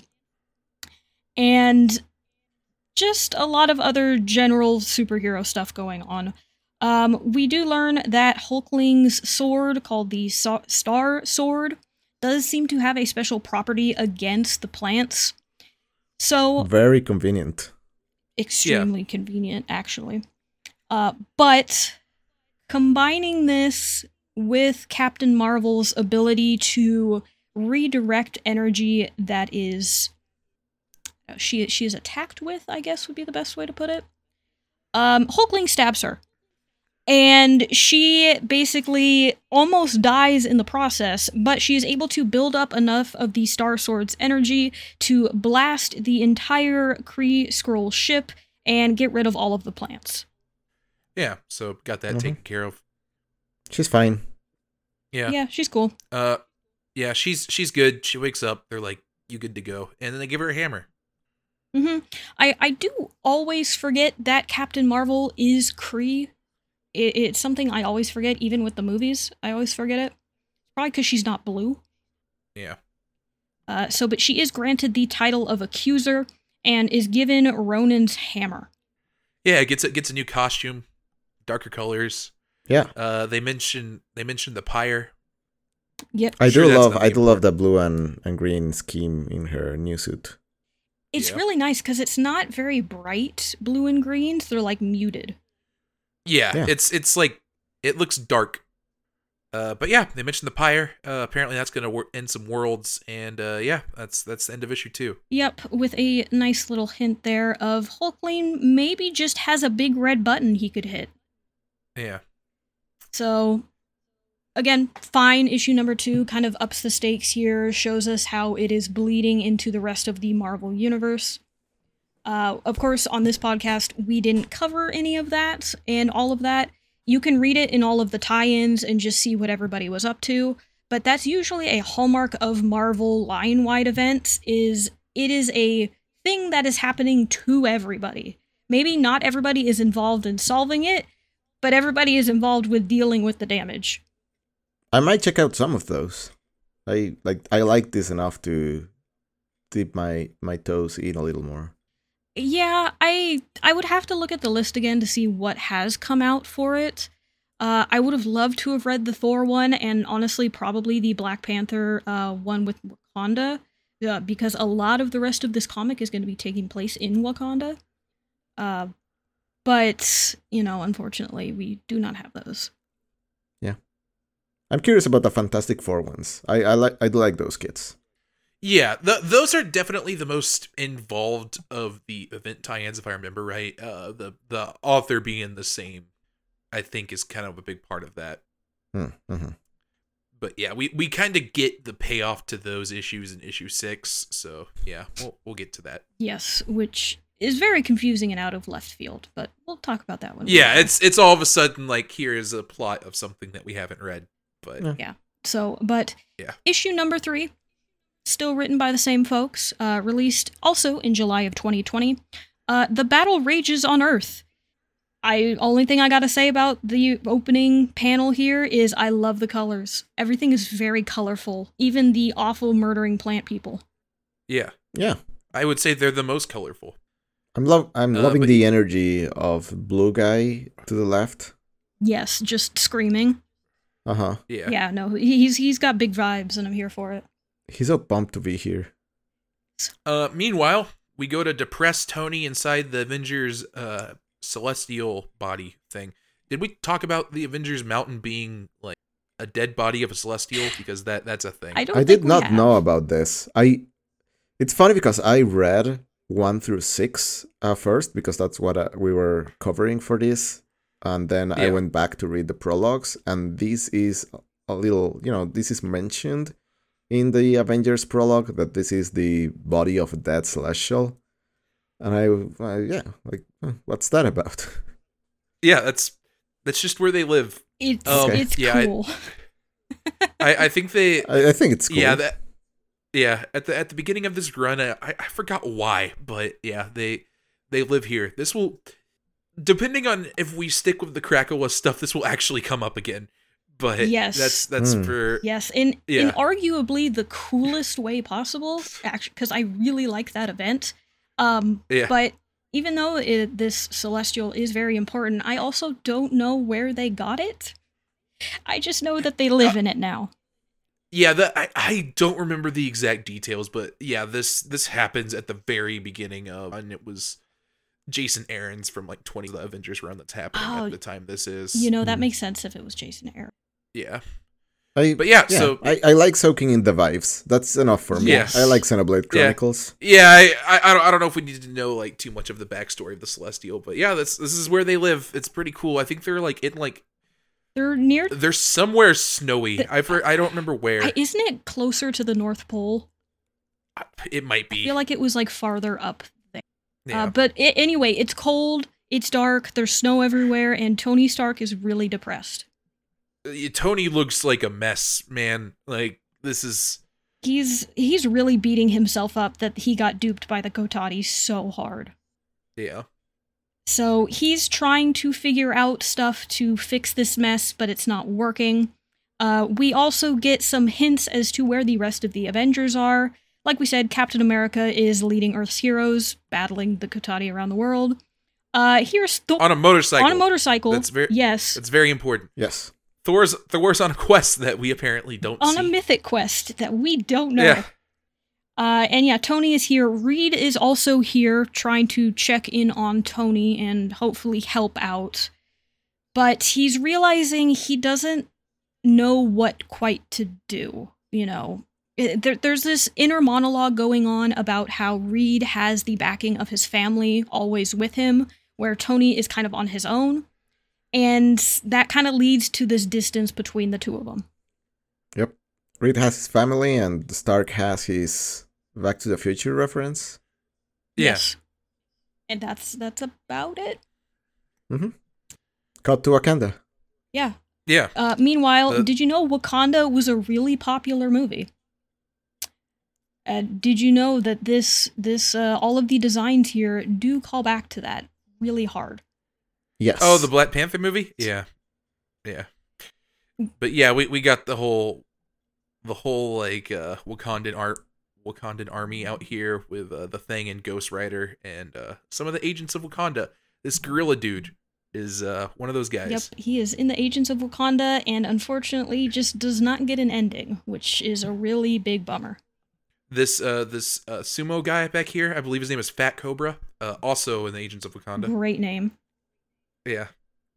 And just a lot of other general superhero stuff going on. Um, we do learn that Hulkling's sword, called the so- Star Sword, does seem to have a special property against the plants. So very convenient. Extremely yeah. convenient, actually. Uh, but combining this with Captain Marvel's ability to redirect energy that is she she is attacked with, I guess would be the best way to put it. Um, Hulkling stabs her, and she basically almost dies in the process, but she is able to build up enough of the Star Sword's energy to blast the entire Kree-Skrull ship and get rid of all of the plants. Yeah, so got that mm-hmm. taken care of. She's fine. Yeah. Yeah, she's cool. Uh Yeah, she's she's good. She wakes up. They're like, "You good to go?" And then they give her a hammer. Mm-hmm. I I do always forget that Captain Marvel is Kree. It, it's something I always forget, even with the movies. I always forget it. Probably because she's not blue. Yeah. Uh. So, but she is granted the title of Accuser and is given Ronin's hammer. Yeah, gets a gets a new costume, darker colors. Yeah. Uh. They mention they mentioned the pyre. Yep. I sure do love I do important. love the blue and, and green scheme in her new suit. It's yeah. really nice because it's not very bright blue and greens. They're like muted. Yeah, yeah, it's it's like it looks dark. Uh, but yeah, they mentioned the pyre. Uh, apparently that's gonna wor- end some worlds, and uh, yeah, that's that's the end of issue two. Yep, with a nice little hint there of Hulkling maybe just has a big red button he could hit. Yeah. So. again, fine. Issue number two kind of ups the stakes here, shows us how it is bleeding into the rest of the Marvel Universe. Uh, of course, on this podcast, we didn't cover any of that and all of that. You can read it in all of the tie-ins and just see what everybody was up to. But that's usually a hallmark of Marvel line-wide events, is it is a thing that is happening to everybody. Maybe not everybody is involved in solving it, but everybody is involved with dealing with the damage. I might check out some of those. I like I like this enough to dip my, my toes in a little more. Yeah, I I would have to look at the list again to see what has come out for it. Uh, I would have loved to have read the Thor one, and honestly, probably the Black Panther uh, one with Wakanda, uh, because a lot of the rest of this comic is going to be taking place in Wakanda. Uh, but, you know, unfortunately, we do not have those. Yeah. I'm curious about the Fantastic Four ones. I, I, like, I do like those kits. Yeah, the, those are definitely the most involved of the event tie-ins, if I remember right. Uh, the the author being the same, I think, is kind of a big part of that. Mm-hmm. But yeah, we, we kind of get the payoff to those issues in issue six. So yeah, we'll we'll get to that. Yes, which is very confusing and out of left field, but we'll talk about that one. Yeah, it's it's all of a sudden like, here is a plot of something that we haven't read. But Yeah. yeah. So, but Yeah. issue number three, still written by the same folks, uh, released also in July of twenty twenty. Uh, The Battle Rages on Earth. I only thing I gotta say about the opening panel here is I love the colors. Everything is very colorful, even the awful murdering plant people. yeah, Yeah. I would say they're the most colorful. I'm love I'm Uh, loving but- the energy of Blue Guy to the left. Yes, just screaming. Uh-huh. Yeah. Yeah, no, he's he's got big vibes, and I'm here for it. He's so pumped to be here. Uh, meanwhile, we go to depressed Tony inside the Avengers uh, celestial body thing. Did we talk about the Avengers mountain being like a dead body of a celestial? Because that that's a thing. I don't. I think did we not have. know about this. I It's funny because I read one through six uh, first because that's what uh, we were covering for this, and then I Yeah. went back to read the prologues, and this is a little, you know, this is mentioned in the Avengers prologue that this is the body of a dead celestial, and I, I yeah, like, huh, what's that about? Yeah, that's that's just where they live. It's Um, it's yeah, I- cool. I, I think they. I, I think it's cool. Yeah, that. Yeah, at the at the beginning of this run, I I forgot why, but yeah, they they live here. This will, depending on if we stick with the Krakoa stuff, this will actually come up again. But Yes. that's that's Hmm. for Yes, in in Yeah. arguably the coolest way possible, actually, because I really like that event. Um, Yeah. But even though it, this celestial is very important, I also don't know where they got it. I just know that they live Uh, in it now. Yeah, that I, I don't remember the exact details, but yeah, this this happens at the very beginning of, and it was Jason Aaron's from like twenty of the Avengers run that's happening Oh, at the time this is. You know, that Hmm. makes sense if it was Jason Aaron. Yeah. I, But yeah, yeah, so I, I like soaking in the vibes. That's enough for me. Yes. I like Xenoblade Yeah. Chronicles. yeah, I, I I don't I don't know if we need to know like too much of the backstory of the Celestial, but yeah, this this is where they live. It's pretty cool. I think they're like in like They're near. they're somewhere snowy. The- I've heard, I don't remember where. I, isn't it closer to the North Pole? It might I be. feel like it was like farther up there. Yeah. Uh, but i anyway, it's cold, it's dark, there's snow everywhere, and Tony Stark is really depressed. Uh, Tony looks like a mess, man. Like this is He's he's really beating himself up that he got duped by the Kotati so hard. yeah. So he's trying to figure out stuff to fix this mess, but it's not working. Uh, we also get some hints as to where the rest of the Avengers are. Like we said, Captain America is leading Earth's heroes, battling the Kotati around the world. Uh, here's Thor On a motorcycle. on a motorcycle. That's very yes, That's very important. Yes. Thor's Thor's on a quest that we apparently don't on see. a mythic quest that we don't know. Yeah. Uh, and yeah, Tony is here. Reed is also here trying to check in on Tony and hopefully help out. But he's realizing he doesn't know what quite to do, you know. It- there, there's this inner monologue going on about how Reed has the backing of his family always with him, where Tony is kind of on his own. And that kind of leads to this distance between the two of them. Yep. Reed has his family, and Stark has his Back to the Future reference. Yeah. Yes. And that's that's about it. Mm-hmm. Cut to Wakanda. Yeah. Yeah. Uh, meanwhile, Uh, did you know Wakanda was a really popular movie? Uh, did you know that this this uh, all of the designs here do call back to that really hard? Yes. Oh, the Black Panther movie? Yeah. Yeah. But yeah, we, we got the whole the whole like uh Wakandan art Wakandan army out here with uh, the Thing and Ghost Rider and uh some of the agents of Wakanda. This gorilla dude is uh one of those guys. Yep, he is in the Agents of Wakanda, and unfortunately just does not get an ending, which is a really big bummer. This uh this uh, sumo guy back here, I believe his name is Fat Cobra, uh, also in the Agents of Wakanda. Great name. Yeah.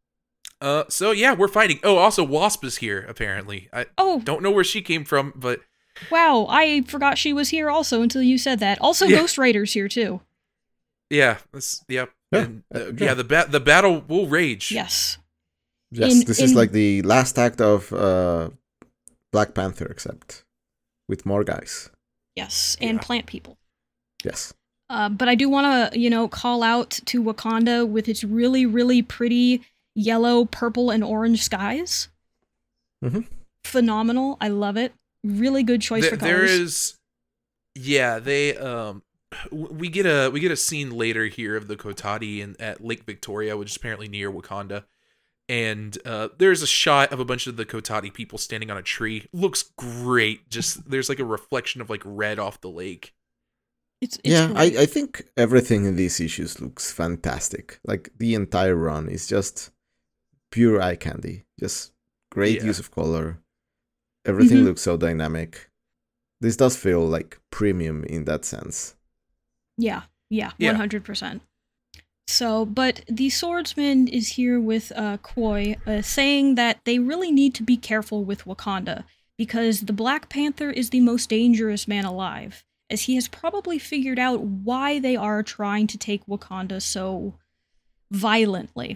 Uh so yeah, we're fighting. Oh, also Wasp is here apparently. I Oh, don't know where she came from, but wow, I forgot she was here also until you said that. Also, Yeah. Ghost Rider's here too. yeah, that's yep. Yeah, And, uh, uh, yeah, yeah. the ba- the battle will rage. Yes. Yes, in- this is in- like the last act of uh, Black Panther, except with more guys. Yes, and Yeah. plant people. Yes. Uh, but I do want to, you know, call out to Wakanda with its really, really pretty yellow, purple, and orange skies. Mhm. Phenomenal. I love it. Really good choice Th- for there colors. is, yeah, they um, w- we get a we get a scene later here of the Kotati in at Lake Victoria, which is apparently near Wakanda, and uh, there's a shot of a bunch of the Kotati people standing on a tree. Looks great. Just there's like a reflection of like red off the lake. It's, it's Yeah, I, great. I think everything in these issues looks fantastic. Like, the entire run is just pure eye candy. Just great Yeah. use of color. Everything Mhm. looks so dynamic. This does feel like premium in that sense. Yeah, yeah, Yeah. one hundred percent. So, but the swordsman is here with uh, Koi, uh, saying that they really need to be careful with Wakanda, because the Black Panther is the most dangerous man alive, as he has probably figured out why they are trying to take Wakanda so violently.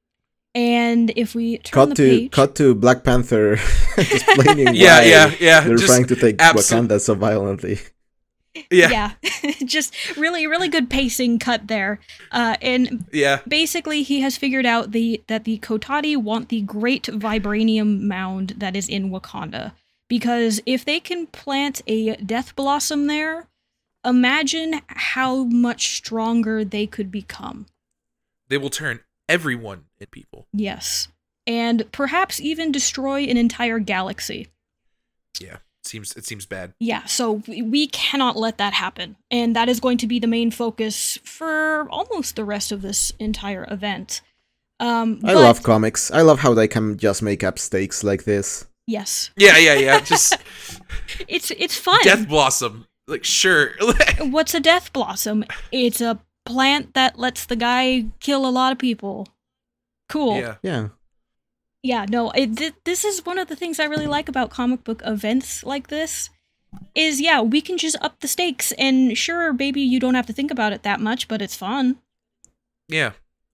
And if we turn Cut the to page... cut to Black Panther explaining Yeah, why yeah, yeah. they're Just trying to take absol- Wakanda so violently. yeah, yeah, Yeah, just really, really good pacing cut there. Uh, and basically he has figured out the that the Kotati want the great vibranium mound that is in Wakanda, because if they can plant a death blossom there, imagine how much stronger they could become. They will turn everyone into people. Yes, and perhaps even destroy an entire galaxy. Yeah, it seems it seems bad. Yeah, so we- we cannot let that happen. And that is going to be the main focus for almost the rest of this entire event. Um, I but- love comics. I love how they can just make up stakes like this. Yes. Yeah, yeah, yeah. Just It's it's fun. Death Blossom. Like, sure. What's a death blossom? It's a plant that lets the guy kill a lot of people. Cool. Yeah. Yeah. Yeah, no, it, th- this is one of the things I really like about comic book events like this. Is, yeah, we can just up the stakes, and sure, maybe you don't have to think about it that much, but it's fun. Yeah.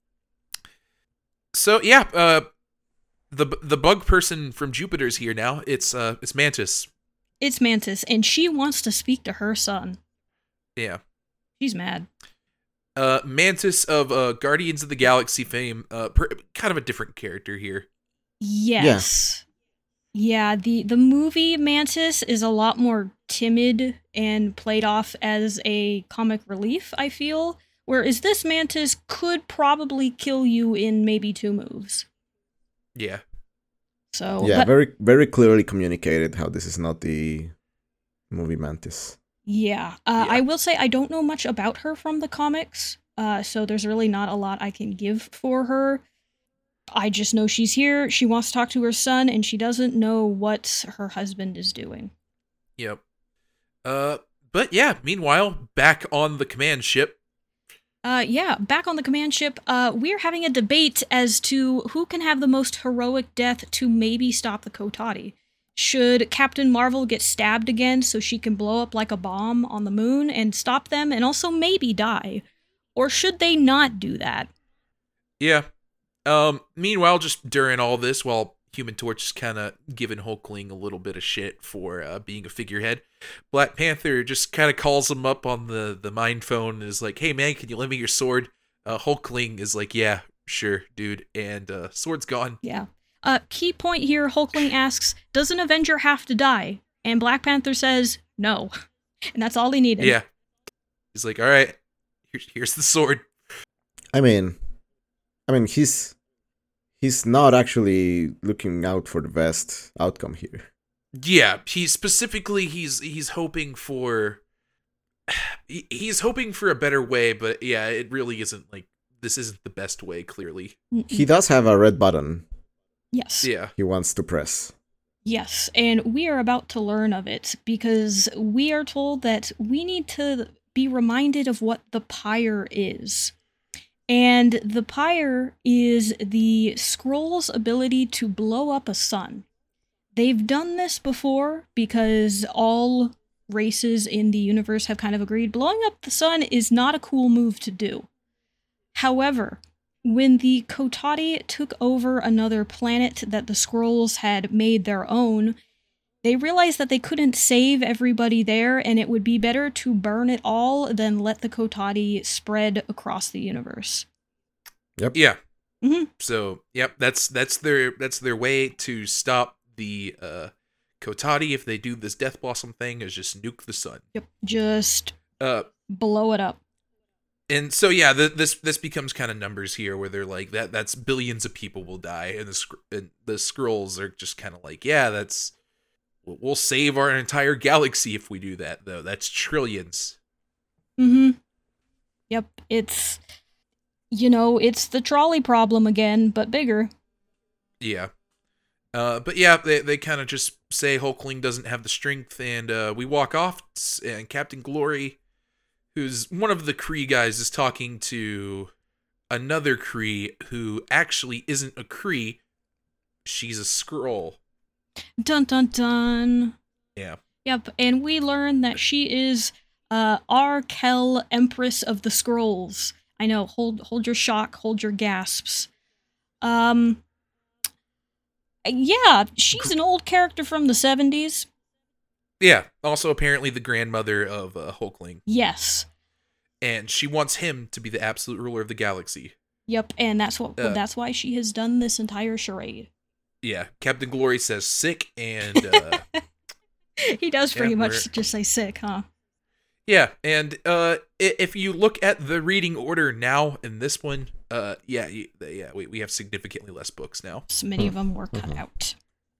So yeah, uh, the the bug person from Jupiter's here now. It's uh, it's Mantis. It's Mantis, and she wants to speak to her son. Yeah. She's mad. Uh, Mantis of uh, Guardians of the Galaxy fame. Uh, per- kind of a different character here. Yes. Yeah, the, the movie Mantis is a lot more timid and played off as a comic relief, I feel. Whereas this Mantis could probably kill you in maybe two moves. Yeah. So Yeah, but- very very clearly communicated how this is not the movie Mantis. Yeah. Uh, Yeah. I will say I don't know much about her from the comics, uh, so there's really not a lot I can give for her. I just know she's here, she wants to talk to her son, and she doesn't know what her husband is doing. Yep. Uh, but yeah. Meanwhile, back on the command ship. Uh, yeah, back on the command ship, uh, we're having a debate as to who can have the most heroic death to maybe stop the Kotati. Should Captain Marvel get stabbed again so she can blow up like a bomb on the moon and stop them and also maybe die? Or should they not do that? Yeah. Um, meanwhile, just during all this, while Human Torch is kind of giving Hulkling a little bit of shit for uh, being a figurehead, Black Panther just kind of calls him up on the, the mind phone and is like, hey man, can you lend me your sword? Uh, Hulkling is like, yeah, sure, dude. And uh, sword's gone. Yeah. Uh, key point here, Hulkling asks, does an Avenger have to die? And Black Panther says, no. And that's all he needed. Yeah. He's like, all right, here's, here's the sword. I mean, I mean, he's he's not actually looking out for the best outcome here. Yeah, he specifically he's he's hoping for he, he's hoping for a better way, but yeah, it really isn't like this isn't the best way, clearly. Mm-mm. He does have a red button Yes. Yeah. he wants to press. Yes, and we are about to learn of it because we are told that we need to be reminded of what the pyre is. And the pyre is the Skrull's ability to blow up a sun. They've done this before because all races in the universe have kind of agreed blowing up the sun is not a cool move to do. However, when the Kotati took over another planet that the Skrulls had made their own, they realized that they couldn't save everybody there, and it would be better to burn it all than let the Kotati spread across the universe. Yep. Yeah. Mm-hmm. So, yep, that's that's their that's their way to stop the uh Kotati if they do this Death Blossom thing, is just nuke the sun. Yep. Just Uh blow it up. And so yeah, the, this this becomes kind of numbers here, where they're like that that's billions of people will die, and the Skr- and the Skrulls are just kind of like, yeah, that's we'll save our entire galaxy if we do that, though. That's trillions. Mm-hmm. Yep. It's, you know, it's the trolley problem again, but bigger. Yeah. Uh, but yeah, they they kind of just say Hulkling doesn't have the strength, and uh, we walk off, and Captain Glory, who's one of the Kree guys, is talking to another Kree who actually isn't a Kree. She's a Skrull. Dun dun dun. Yeah. Yep, and we learn that she is uh Arkel, Empress of the Skrulls. I know, hold hold your shock, hold your gasps. Um Yeah, she's an old character from the seventies. Yeah. Also, apparently the grandmother of uh, Hulkling. Yes. And she wants him to be the absolute ruler of the galaxy. Yep, and that's what Uh, that's why she has done this entire charade. Yeah. Captain Glory says sick, and uh, He does pretty Yeah, much we're- just say sick, huh? yeah. And uh, i- if you look at the reading order now in this one, uh, yeah, you- yeah, we we have significantly less books now. So many of them were cut Mhm. out.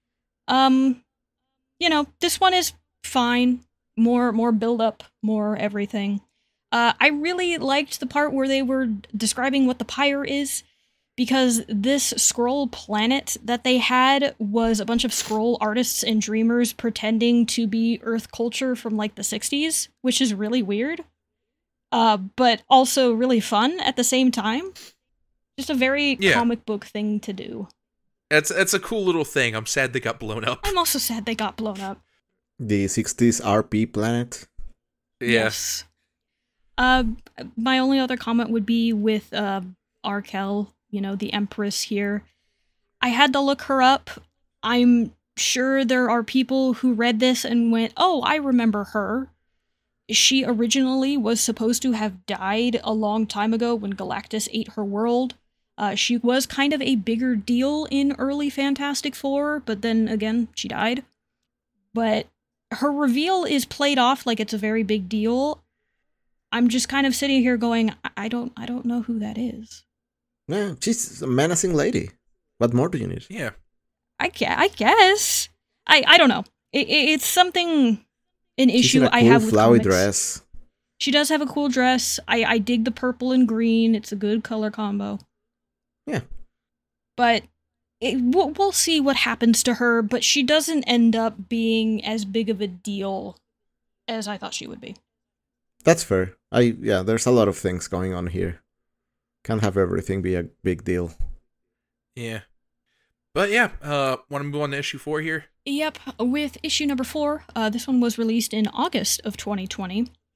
Um, you know, this one is fine. More, more build up, more everything. Uh, I really liked the part where they were describing what the pyre is, because this Skrull planet that they had was a bunch of Skrull artists and dreamers pretending to be Earth culture from like the sixties, which is really weird. Uh, but also really fun at the same time. Just a very Yeah. comic book thing to do. That's that's a cool little thing. I'm sad they got blown up. I'm also sad they got blown up. The sixties R P planet. Yeah. Yes. Uh, my only other comment would be with uh, Arkel, you know, the Empress here. I had to look her up. I'm sure there are people who read this and went, oh, I remember her. She originally was supposed to have died a long time ago when Galactus ate her world. Uh, she was kind of a bigger deal in early Fantastic Four, but then again, she died. But her reveal is played off like it's a very big deal. I'm just kind of sitting here going, I, I don't, I don't know who that is. Yeah, she's a menacing lady. What more do you need? Yeah. I, gue- I guess. I, I don't know. It, it, it's something, an She's issue in a I cool have with flowery comics. dress. She does have a cool dress. I, I dig the purple and green. It's a good color combo. Yeah. But it, we'll, we'll see what happens to her, but she doesn't end up being as big of a deal as I thought she would be. That's fair. I yeah, there's a lot of things going on here. Can't have everything be a big deal. Yeah. But yeah, uh, want to move on to issue four here? Yep, with issue number four, uh, this one was released in August of twenty twenty.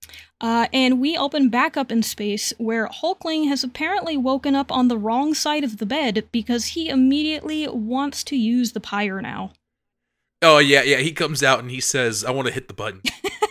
Uh, and we open back up in space where Hulkling has apparently woken up on the wrong side of the bed because he immediately wants to use the pyre now. Oh yeah, yeah. He comes out and he says, "I want to hit the button."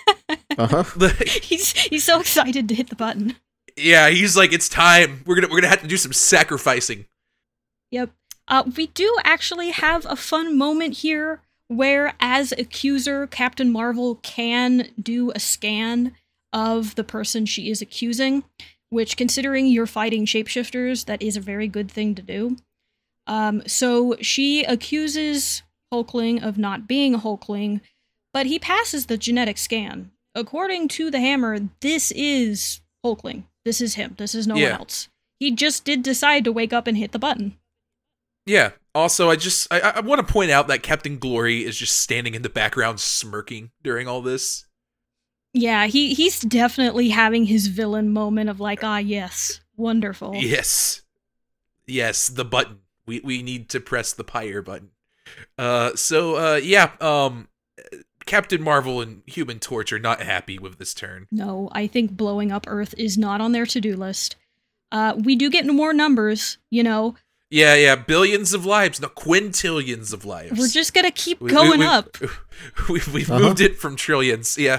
Uh huh. he's he's so excited to hit the button. Yeah, he's like, "It's time. We're gonna we're gonna have to do some sacrificing." Yep. Uh, we do actually have a fun moment here where, as accuser, Captain Marvel can do a scan of the person she is accusing, which, considering you're fighting shapeshifters, that is a very good thing to do. Um, so she accuses Hulkling of not being Hulkling, but he passes the genetic scan. According to the Hammer, this is Hulkling. This is him. This is no Yeah. one else. He just did decide to wake up and hit the button. Yeah. Also, I just I, I want to point out that Captain Glory is just standing in the background smirking during all this. Yeah, he he's definitely having his villain moment of like, ah, yes, wonderful. Yes. Yes, the button. We we need to press the pyre button. Uh so uh yeah, um Captain Marvel and Human Torch are not happy with this turn. No, I think blowing up Earth is not on their to-do list. Uh, we do get more numbers, you know. Yeah, yeah, billions of lives, no, quintillions of lives. We're just gonna keep We- going we- we- up. We've, we've Uh-huh. moved it from trillions, yeah.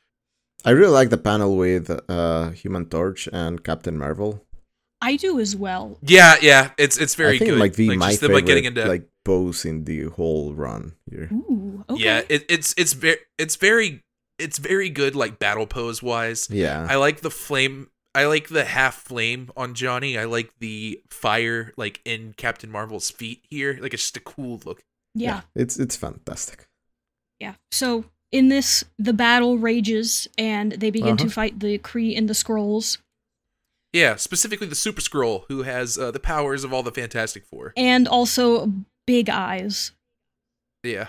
I really like the panel with uh, Human Torch and Captain Marvel. I do as well. Yeah, yeah, it's it's very I think good. it might be my just them, favorite like, getting into like pose in the whole run here. Ooh, okay. Yeah, it, it's it's very it's very it's very good, like battle pose wise. Yeah. I like the flame. I like the half flame on Johnny. I like the fire like in Captain Marvel's feet here. Like it's just a cool look. yeah. It's it's fantastic. Yeah. So in this, the battle rages, and they begin Uh-huh. to fight the Kree and the Skrulls, Yeah, specifically the Super Skrull, who has uh, the powers of all the Fantastic Four. and also Big Eyes. Yeah.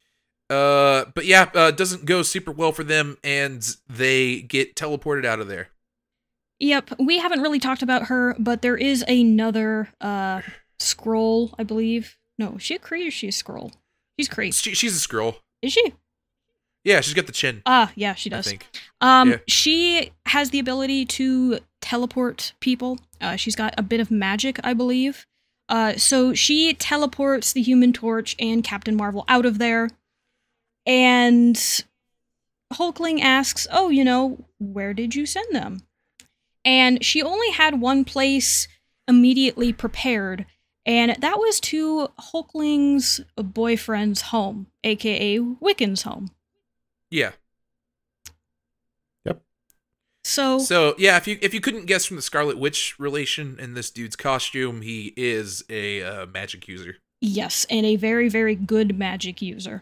Uh, but yeah, uh, doesn't go super well for them, and they get teleported out of there. Yep, we haven't really talked about her, but there is another uh Skrull, I believe. No, is she a Kree or is she a Skrull? She's Kree. She, she's a Skrull. Is she? Yeah, she's got the chin. Ah, yeah, she I does. think. Um, Yeah. she has the ability to teleport people. Uh, she's got a bit of magic, I believe. Uh, so she teleports the Human Torch and Captain Marvel out of there. And Hulkling asks, "Oh, you know, where did you send them?" And she only had one place immediately prepared, and that was to Hulkling's boyfriend's home, aka Wiccan's home. Yeah. So, So yeah, if you if you couldn't guess from the Scarlet Witch relation in this dude's costume, he is a uh, magic user. yes, and a very, very good magic user.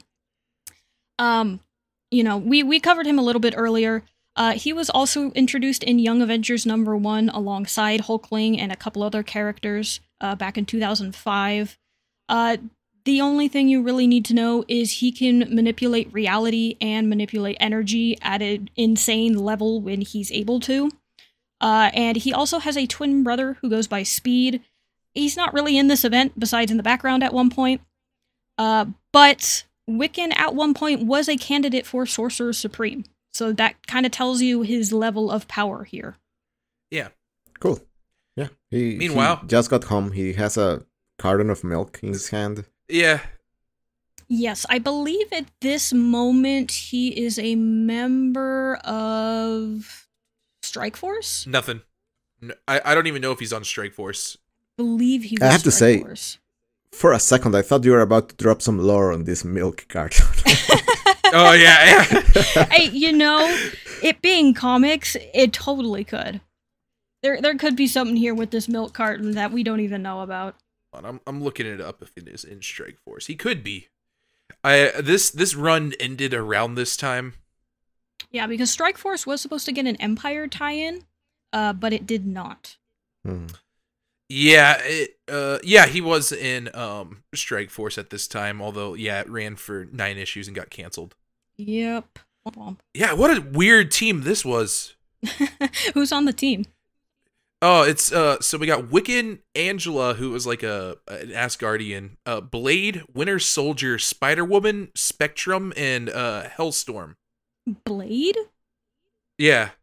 Um, you know, we, we covered him a little bit earlier. Uh, he was also introduced in Young Avengers number one alongside Hulkling and a couple other characters uh, back in two thousand five. Uh, the only thing you really need to know is he can manipulate reality and manipulate energy at an insane level when he's able to. Uh, and he also has a twin brother who goes by Speed. He's not really in this event, besides in the background at one point. Uh, but Wiccan at one point was a candidate for Sorcerer Supreme. So that kind of tells you his level of power here. Yeah. Cool. Yeah. He, Meanwhile- he just got home. He has a carton of milk in his hand. Yeah. Yes, I believe at this moment he is a member of Strike Force? Nothing. N- I, I don't even know if he's on Strike Force. believe he was I have to Strike say- Force. For a second, I thought you were about to drop some lore on this milk carton. Oh yeah, yeah. Hey, you know, it being comics, it totally could. There there could be something here with this milk carton that we don't even know about. I'm I'm looking it up if it is in Strike Force. He could be. I this this run ended around this time. Yeah, because Strike Force was supposed to get an Empire tie-in, uh, but it did not. Hmm. Yeah, it, uh, yeah, he was in um Strike Force at this time. Although, yeah, it ran for nine issues and got canceled. Yep. Womp Yeah, what a weird team this was. womp. Who's on the team? Oh, it's uh, so we got Wiccan, Angela, who was like a an Asgardian, uh, Blade, Winter Soldier, Spider Woman, Spectrum, and uh, Hellstorm. Blade? Yeah,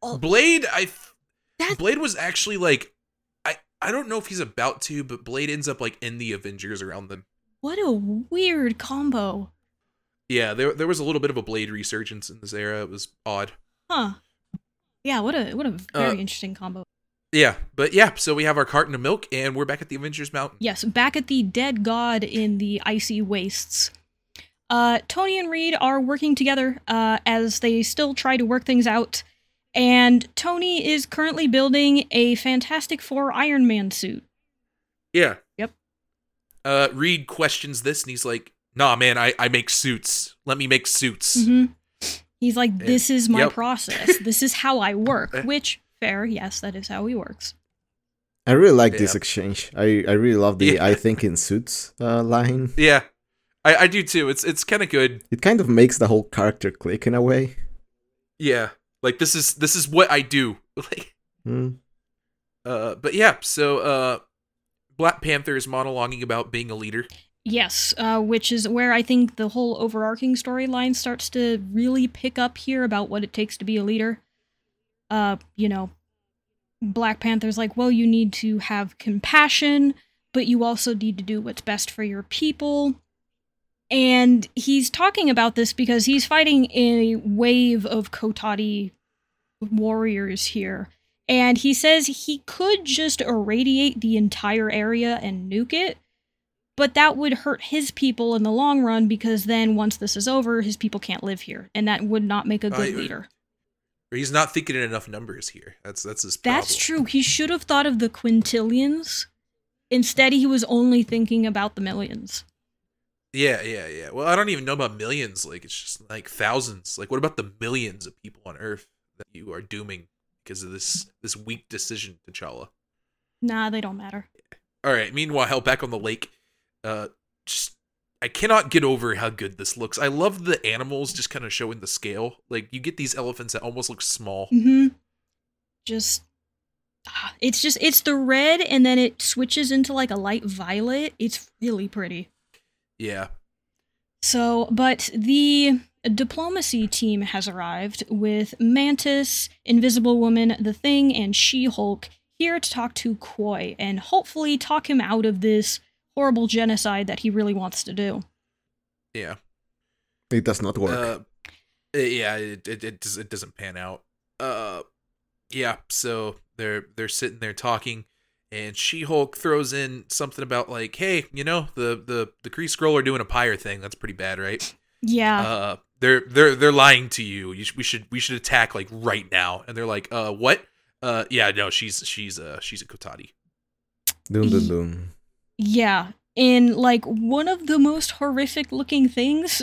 Oh, Blade, I th- that Blade was actually like, I I don't know if he's about to, but Blade ends up like in the Avengers around them. what a weird combo. Yeah, there there was a little bit of a Blade resurgence in this era. It was odd. Huh. Yeah, what a what a very Uh, interesting combo. Yeah, but yeah, so we have our carton of milk, and we're back at the Avengers Mountain. Yes, back at the dead god in the icy wastes. Uh, Tony and Reed are working together uh, as they still try to work things out, and Tony is currently building a Fantastic Four Iron Man suit. Yeah. Yep. Uh, Reed questions this, and he's like, "Nah, man, I, I make suits. Let me make suits." Mm-hmm. He's like, this is my Yep. process. This is how I work, which, fair, yes, that is how he works. I really like this Yeah. exchange. I, I really love the Yeah. I think in suits uh, line. Yeah, I, I do too. It's it's kind of good. It kind of makes the whole character click in a way. Yeah, like this is this is what I do. Like, Mm. uh, but yeah, so uh, Black Panther is monologuing about being a leader. Yes, uh, which is where I think the whole overarching storyline starts to really pick up here about what it takes to be a leader. Uh, you know, Black Panther's like, well, you need to have compassion, but you also need to do what's best for your people. And he's talking about this because he's fighting a wave of Kotati warriors here. And he says he could just irradiate the entire area and nuke it, but that would hurt his people in the long run because then once this is over, his people can't live here, and that would not make a good Uh, leader. Or he's not thinking in enough numbers here. That's that's his problem. That's true. He should have thought of the quintillions. Instead, he was only thinking about the millions. Yeah, yeah, yeah. Well, I don't even know about millions. Like, it's just like thousands. Like, what about the millions of people on Earth that you are dooming because of this this weak decision, T'Challa? Nah, they don't matter. All right. Meanwhile, back on the lake, uh, just I cannot get over how good this looks. I love the animals just kind of showing the scale. Like, you get these elephants that almost look small. Mm-hmm. Just, ah, it's just, it's the red and then it switches into like a light violet. It's really pretty. Yeah. So, but the diplomacy team has arrived with Mantis, Invisible Woman, The Thing, and She-Hulk here to talk to Koi and hopefully talk him out of this horrible genocide that he really wants to do. Yeah. It does not work. Uh, yeah, it it it, does, it doesn't pan out. Uh, yeah. So they're they're sitting there talking, and She-Hulk throws in something about like, hey, you know, the the the Kree Skrull are doing a pyre thing. That's pretty bad, right? Yeah. Uh, they're they're they're lying to you. You sh- we should we should attack like right now. And they're like, uh, what? Uh, yeah, no, she's she's uh she's a Kotati. Dun dun dun. Yeah. In like one of the most horrific looking things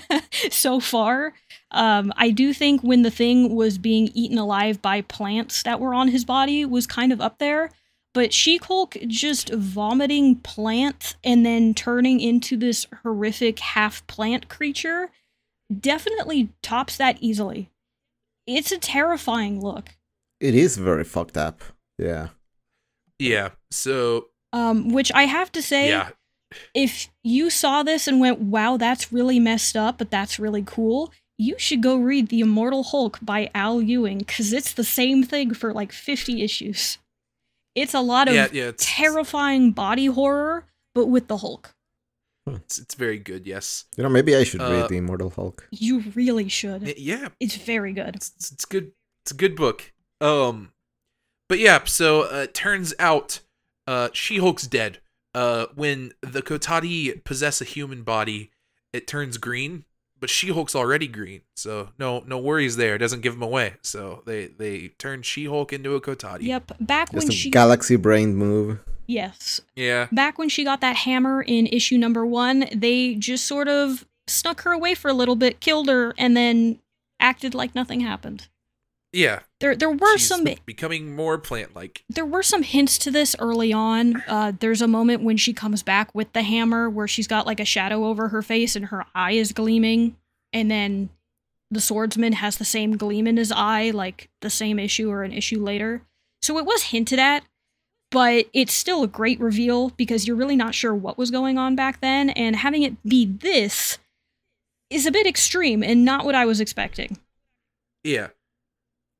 so far. Um, I do think when the Thing was being eaten alive by plants that were on his body was kind of up there. But She-Hulk just vomiting plants and then turning into this horrific half plant creature definitely tops that easily. It's a terrifying look. It is very fucked up. Yeah. Yeah. So Um, which I have to say, yeah. if you saw this and went, wow, that's really messed up, but that's really cool, you should go read The Immortal Hulk by Al Ewing, because it's the same thing for like fifty issues. It's a lot of Yeah, yeah, it's- terrifying body horror, but with the Hulk. It's, it's very good. Yes. You know, maybe I should Uh, read The Immortal Hulk. You really should. Y- Yeah. It's very good. It's, it's good. It's a good book. Um, but yeah. So uh, it turns out, uh, She-Hulk's dead. Uh, when the Kotati possess a human body, it turns green. But She-Hulk's already green, so no no worries there. It doesn't give him away. So they they turn She-Hulk into a Kotati. Yep, back Just when a she... galaxy brain move. Yes. Yeah. Back when she got that hammer in issue number one, they just sort of snuck her away for a little bit, killed her, and then acted like nothing happened. Yeah. There there were She's some becoming more plant-like. there were some hints to this early on. Uh, there's a moment when she comes back with the hammer where she's got like a shadow over her face and her eye is gleaming, and then the swordsman has the same gleam in his eye, like the same issue or an issue later. So it was hinted at, but it's still a great reveal because you're really not sure what was going on back then, and having it be this is a bit extreme and not what I was expecting. Yeah.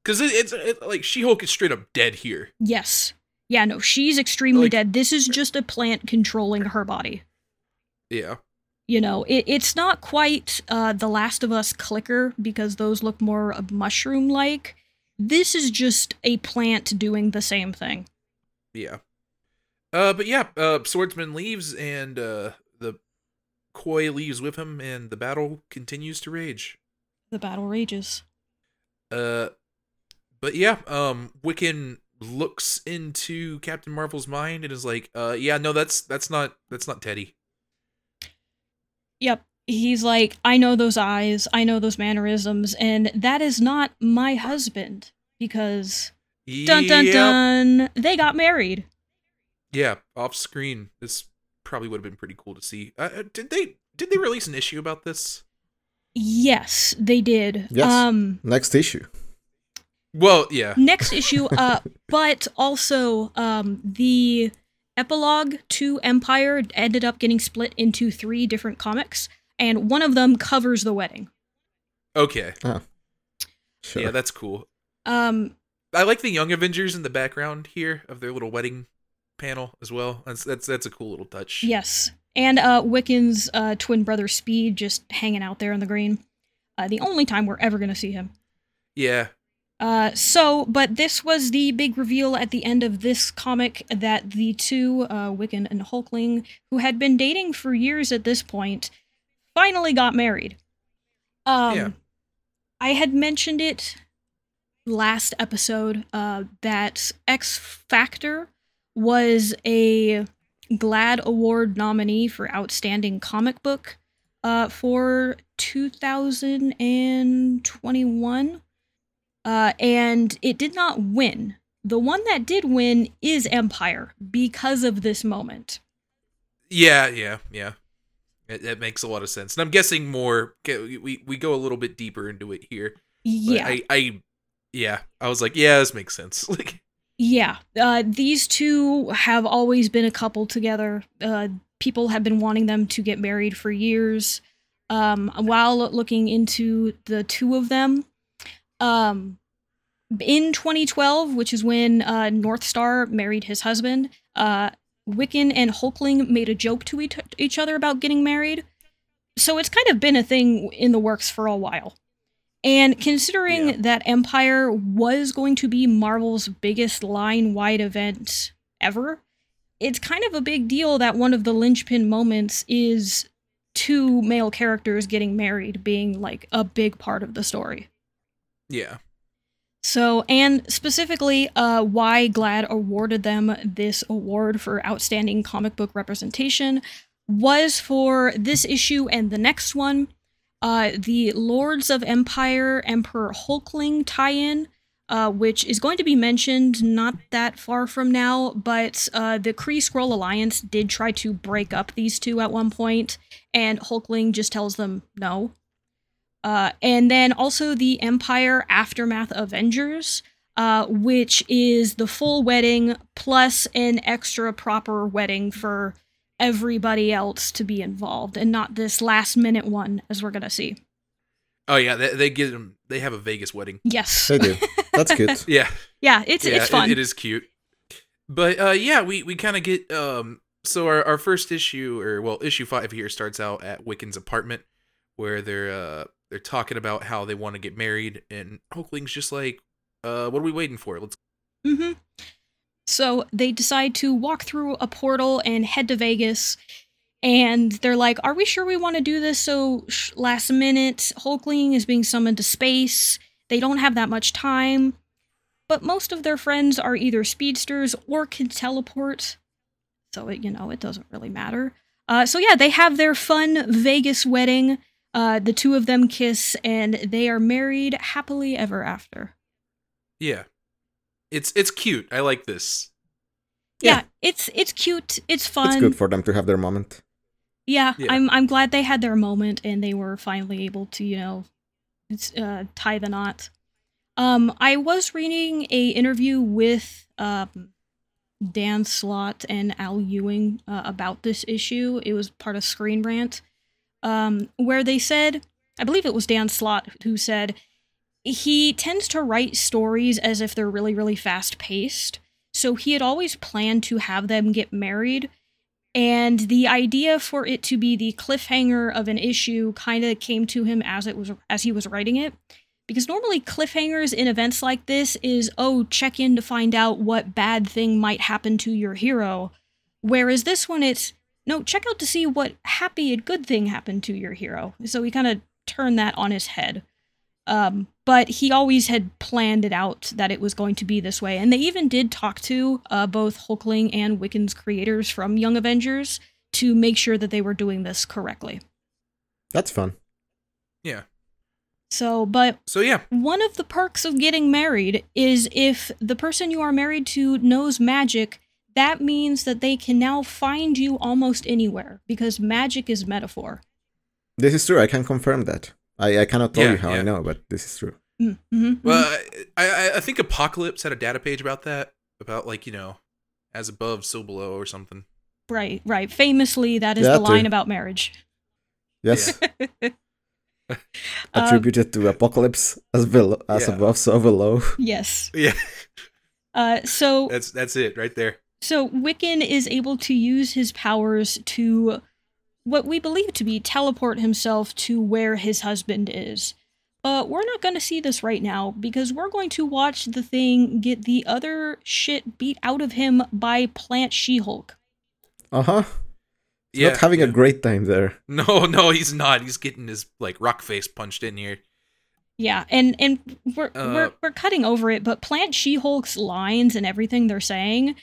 Because it, it's it, like She-Hulk is straight up dead here. Yes. Yeah, no, she's extremely Like- dead. This is just a plant controlling her body. Yeah. You know, it, it's not quite uh, The Last of Us clicker, because those look more mushroom-like. This is just a plant doing the same thing. Yeah. Uh, but yeah, uh, Swordsman leaves, and uh, the Koi leaves with him, and the battle continues to rage. The battle rages. Uh, but yeah, um, Wiccan looks into Captain Marvel's mind and is like, uh, yeah, no, that's that's not that's not Teddy. Yep. He's like, I know those eyes, I know those mannerisms, and that is not my husband, because dun dun Yep. dun, they got married. Yeah, off screen. This probably would have been pretty cool to see. Uh, uh, did they did they release an issue about this? Yes, they did. Yes. Um, Next issue. Well, yeah. next issue, uh, but also um, the epilogue to Empire ended up getting split into three different comics, and one of them covers the wedding. Okay. Sure. Yeah, that's cool. Um, I like the Young Avengers in the background here of their little wedding panel as well. That's that's that's a cool little touch. yes, and uh, Wiccan's uh, twin brother Speed just hanging out there in the green. Uh, the only time we're ever going to see him. Yeah. Uh, so, but this was the big reveal at the end of this comic that the two, uh, Wiccan and Hulkling, who had been dating for years at this point, finally got married. Um, Yeah. I had mentioned it last episode, uh, that X Factor was a GLAAD Award nominee for Outstanding Comic Book, uh, for two thousand twenty-one. Uh, and it did not win. The one that did win is Empire, because of this moment. Yeah, yeah, yeah. It, it makes a lot of sense. And I'm guessing more okay, we we go a little bit deeper into it here. But Yeah. I I yeah, I was like, yeah, this makes sense. Like Yeah. Uh, these two have always been a couple together. Uh, people have been wanting them to get married for years. Um, while looking into the two of them, um, in twenty twelve, which is when uh, North Star married his husband, uh, Wiccan and Hulkling made a joke to each, each other about getting married. So it's kind of been a thing in the works for a while. And considering Yeah. that Empire was going to be Marvel's biggest line-wide event ever, it's kind of a big deal that one of the linchpin moments is two male characters getting married being like a big part of the story. yeah. So, and specifically, uh, why GLAAD awarded them this award for outstanding comic book representation was for this issue and the next one, uh, the Lords of Empire Emperor Hulkling tie-in, uh, which is going to be mentioned not that far from now, but uh, the Kree-Skrull Alliance did try to break up these two at one point, and Hulkling just tells them no. Uh, and then also the Empire Aftermath Avengers, uh, which is the full wedding plus an extra proper wedding for everybody else to be involved, and not this last minute one, as we're gonna see. Oh yeah, they, they get them. They have a Vegas wedding. Yes. They do. That's good. Yeah, Yeah, it's yeah, it's fun. It, it is cute. But uh, yeah, we we kind of get um. So our, our first issue, or well, issue five here starts out at Wiccan's apartment, where they're uh they're talking about how they want to get married, and Hulkling's just like, uh, what are we waiting for? Let's. Mm-hmm. So they decide to walk through a portal and head to Vegas. And they're like, are we sure we want to do this so sh- last minute? Hulkling is being summoned to space. They don't have that much time. But most of their friends are either speedsters or can teleport. So, it, you know, it doesn't really matter. Uh, so yeah, they have their fun Vegas wedding. Uh, the two of them kiss, and they are married happily ever after. Yeah, it's it's cute. I like this. Yeah, Yeah. it's it's cute. It's fun. It's good for them to have their moment. Yeah, Yeah. I'm I'm glad they had their moment and they were finally able to, you know, it's, uh, tie the knot. Um, I was reading a interview with um, Dan Slott and Al Ewing uh, about this issue. It was part of Screen Rant, um, where they said, I believe it was Dan Slott who said, he tends to write stories as if they're really, really fast paced. So he had always planned to have them get married. And the idea for it to be the cliffhanger of an issue kind of came to him as it was as he was writing it. Because normally cliffhangers in events like this is, oh, check in to find out what bad thing might happen to your hero. Whereas this one, it's, no, check out to see what happy and good thing happened to your hero. So he kind of turned that on his head. Um, but he always had planned it out that it was going to be this way. And they even did talk to uh, both Hulkling and Wiccan's creators from Young Avengers to make sure that they were doing this correctly. That's fun. Yeah. So, but So yeah. one of the perks of getting married is if the person you are married to knows magic, that means that they can now find you almost anywhere, because magic is metaphor. This is true. I can confirm that. I, I cannot tell Yeah, you how yeah. I know, but this is true. Mm-hmm. Well, I, I I think Apocalypse had a data page about that, about like, you know, as above, so below, or something. Right, right. Famously, that is That the line too. about marriage. Yes. Um, Attributed to Apocalypse as below, as Yeah. above, so below. yes. Yeah, Uh, so, that's that's it right there. so Wiccan is able to use his powers to what we believe to be teleport himself to where his husband is. But we're not going to see this right now, because we're going to watch the Thing get the other shit beat out of him by Plant She-Hulk. Uh-huh. He's Yeah, not having yeah. a great time there. No, no, he's not. He's getting his like rock face punched in here. Yeah, and and we're Uh, we're we're cutting over it, but Plant She-Hulk's lines and everything they're saying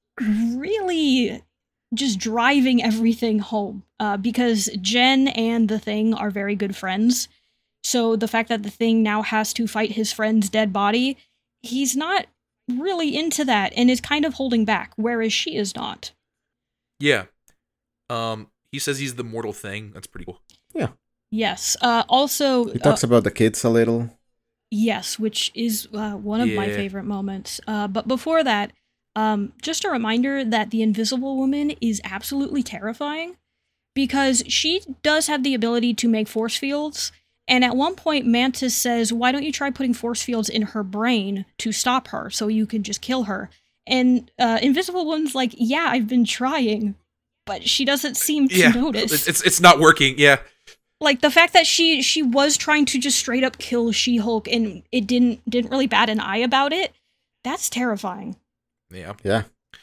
really just driving everything home. Uh, because Jen and the Thing are very good friends. So the fact that the Thing now has to fight his friend's dead body, he's not really into that and is kind of holding back, whereas she is not. Yeah. Um, he says he's the mortal Thing. That's pretty cool. Yes. Uh, also, He talks uh, about the kids a little. yes, which is uh, one of my Yeah. favorite moments. Uh, but before that, um, just a reminder that the Invisible Woman is absolutely terrifying, because she does have the ability to make force fields. And at one point, Mantis says, why don't you try putting force fields in her brain to stop her so you can just kill her? And uh, Invisible Woman's like, yeah, I've been trying, but she doesn't seem to Yeah, notice. it's it's it's not working. Yeah, Like, the fact that she she was trying to just straight up kill She-Hulk and it didn't didn't really bat an eye about it, that's terrifying. yeah. Yeah.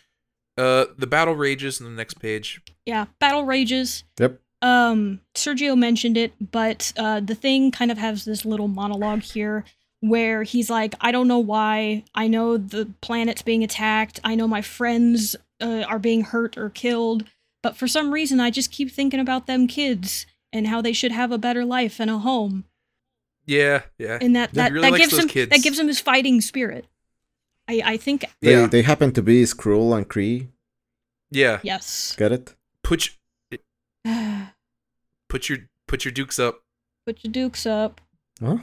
Uh, the battle rages in the next page. Yeah, battle rages. Yep. Um, Sergio mentioned it, but uh, the Thing kind of has this little monologue here where he's like, I don't know why. I know the planet's being attacked. I know my friends uh, are being hurt or killed. But for some reason, I just keep thinking about them kids and how they should have a better life and a home. Yeah, yeah. And that, Yeah, that, he really that likes gives those him kids. that gives him his fighting spirit. I, I think, They, Yeah. they happen to be Skrull and Kree. Yeah. yes. Get it? Put your, Put put your put your dukes up. your dukes up. Huh?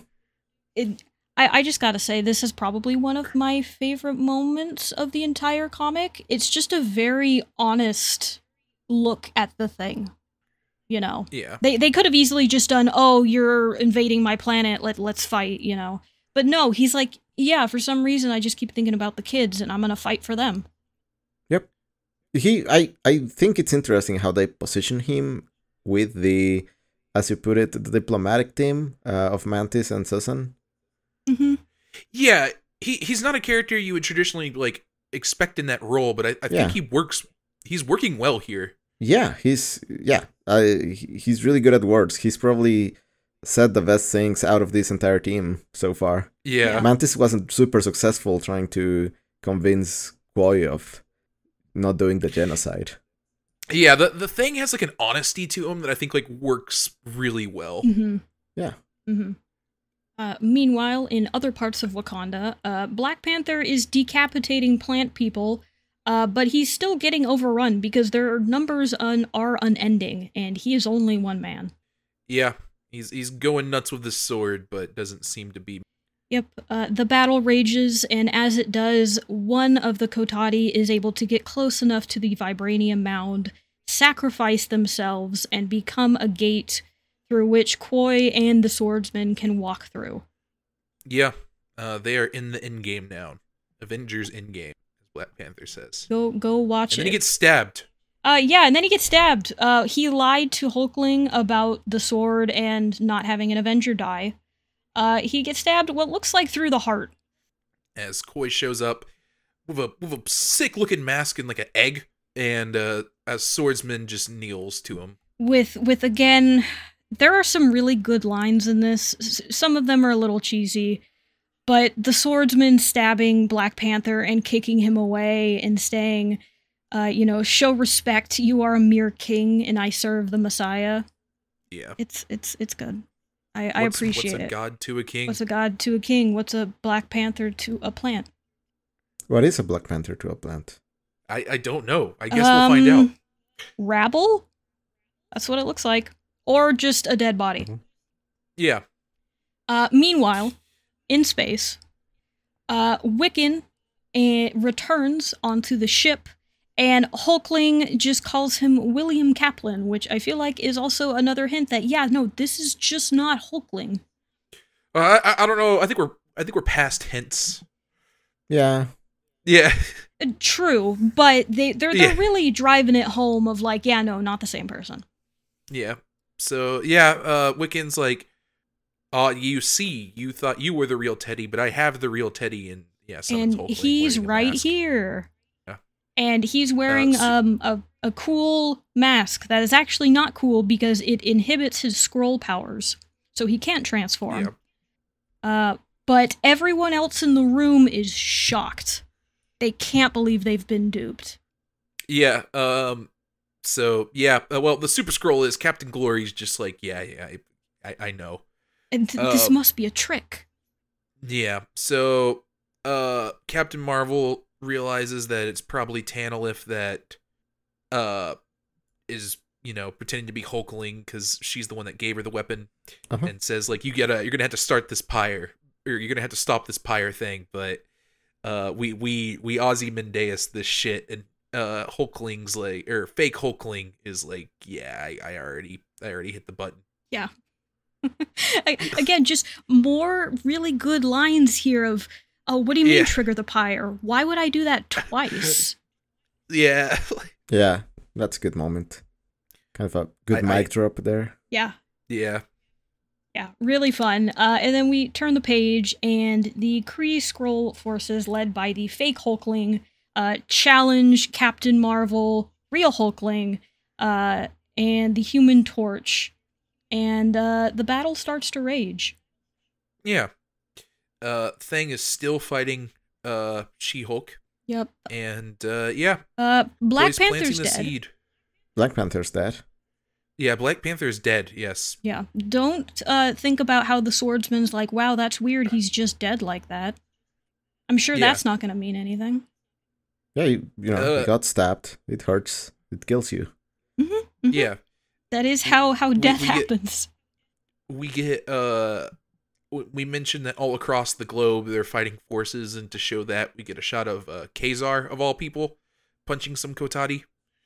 It, I, I just gotta say, this is probably one of my favorite moments of the entire comic. It's just a very honest look at the Thing. You know, Yeah. they they could have easily just done, oh, you're invading my planet, let let's fight, you know. But no, he's like, yeah, for some reason I just keep thinking about the kids and I'm gonna fight for them. Yep. He, I, I think it's interesting how they position him with the, as you put it, the diplomatic team uh, of Mantis and Susan. Mm-hmm. Yeah, he he's not a character you would traditionally like expect in that role, but I, I think Yeah. he works. He's working well here. Yeah, he's yeah, uh, he- he's really good at words. He's probably said the best things out of this entire team so far. Yeah, Yeah. Mantis wasn't super successful trying to convince Koi of not doing the genocide. yeah. The the Thing has like an honesty to him that I think like works really well. Mm-hmm. Yeah. Mm-hmm. Uh, meanwhile, in other parts of Wakanda, uh, Black Panther is decapitating plant people, uh, but he's still getting overrun because their numbers un- are unending, and he is only one man. Yeah, he's he's going nuts with his sword, but doesn't seem to be. Yep, uh, the battle rages, and as it does, one of the Kotati is able to get close enough to the Vibranium Mound, sacrifice themselves, and become a gate through which Koi and the swordsman can walk through. Yeah, uh, they are in the end game now. Avengers Endgame, as Black Panther says. Go go watch And then it. he gets stabbed. Uh, yeah, and then he gets stabbed. Uh, he lied to Hulkling about the sword and not having an Avenger die. Uh, he gets stabbed what looks like through the heart. As Koi shows up with a with a sick looking mask and like an egg, and uh, as Swordsman just kneels to him. With with again, there are some really good lines in this. S- some of them are a little cheesy, but the swordsman stabbing Black Panther and kicking him away and saying, uh, you know, show respect. You are a mere king, and I serve the Messiah. Yeah, It's it's it's good. I, I what's, appreciate what's a it. god to a king? What's a god to a king? What's a Black Panther to a plant? What is a Black Panther to a plant? I I don't know. I guess we'll find out. Um, Rabble? That's what it looks like. Or just a dead body. Mhm. Yeah, Uh, meanwhile, in space, uh, Wiccan uh, returns onto the ship, and Hulkling just calls him William Kaplan, which I feel like is also another hint that, yeah, no, this is just not Hulkling. uh, I I don't know. I think we're I think we're past hints. Yeah. Yeah, Uh, True, but they, they're, they're Yeah. really driving it home of like, yeah, no, not the same person. yeah. So yeah, uh, Wiccan's like, uh, you see, you thought you were the real Teddy, but I have the real Teddy, and yeah, summons And Hulkling he's wearing a right mask. here. Yeah. And he's wearing so- um a, a cool mask that is actually not cool because it inhibits his scroll powers, so he can't transform. Yeah. Uh, but everyone else in the room is shocked. They can't believe they've been duped. Yeah. Um. So yeah. Uh, well, the Super Scroll is Captain Glory's just like, yeah, yeah, I, I, I know. And th- this Um, must be a trick. Yeah. So, uh, Captain Marvel realizes that it's probably Tanalith that, uh, is you know pretending to be Hulkling because she's the one that gave her the weapon, Uh-huh. and says like, you gotta, you're gonna have to start this pyre, or you're gonna have to stop this pyre thing, but. Uh, we we we Ozymandias this shit, and uh, Hulkling's like, or fake Hulkling is like, yeah, I, I already I already hit the button. I- Again, just more really good lines here of, oh, what do you mean Yeah. trigger the pyre? Why would I do that twice? Yeah, Yeah, that's a good moment. Kind of a good I- I- mic drop there. Yeah. yeah, Yeah, really fun. Uh, and then we turn the page, and the Kree Skrull forces, led by the fake Hulkling, uh, challenge Captain Marvel, real Hulkling, uh, and the Human Torch. And uh, the battle starts to rage. yeah. Uh, Thing is still fighting uh She-Hulk, Yep. and uh, yeah, Uh, Black Boy's Panther's planting the dead. seed. Black Panther's dead. Yeah, Black Panther is dead. Yes. Yeah. Don't uh, think about how the swordsman's like, wow, that's weird. He's just dead like that. I'm sure Yeah. that's not going to mean anything. Yeah, you, you know, Uh, you got stabbed. It hurts. It kills you. Mm-hmm, Yeah. That is how, how death we get- happens. We get uh, w- we mentioned that all across the globe they're fighting forces, and to show that, we get a shot of uh, Kazar of all people punching some Kotati.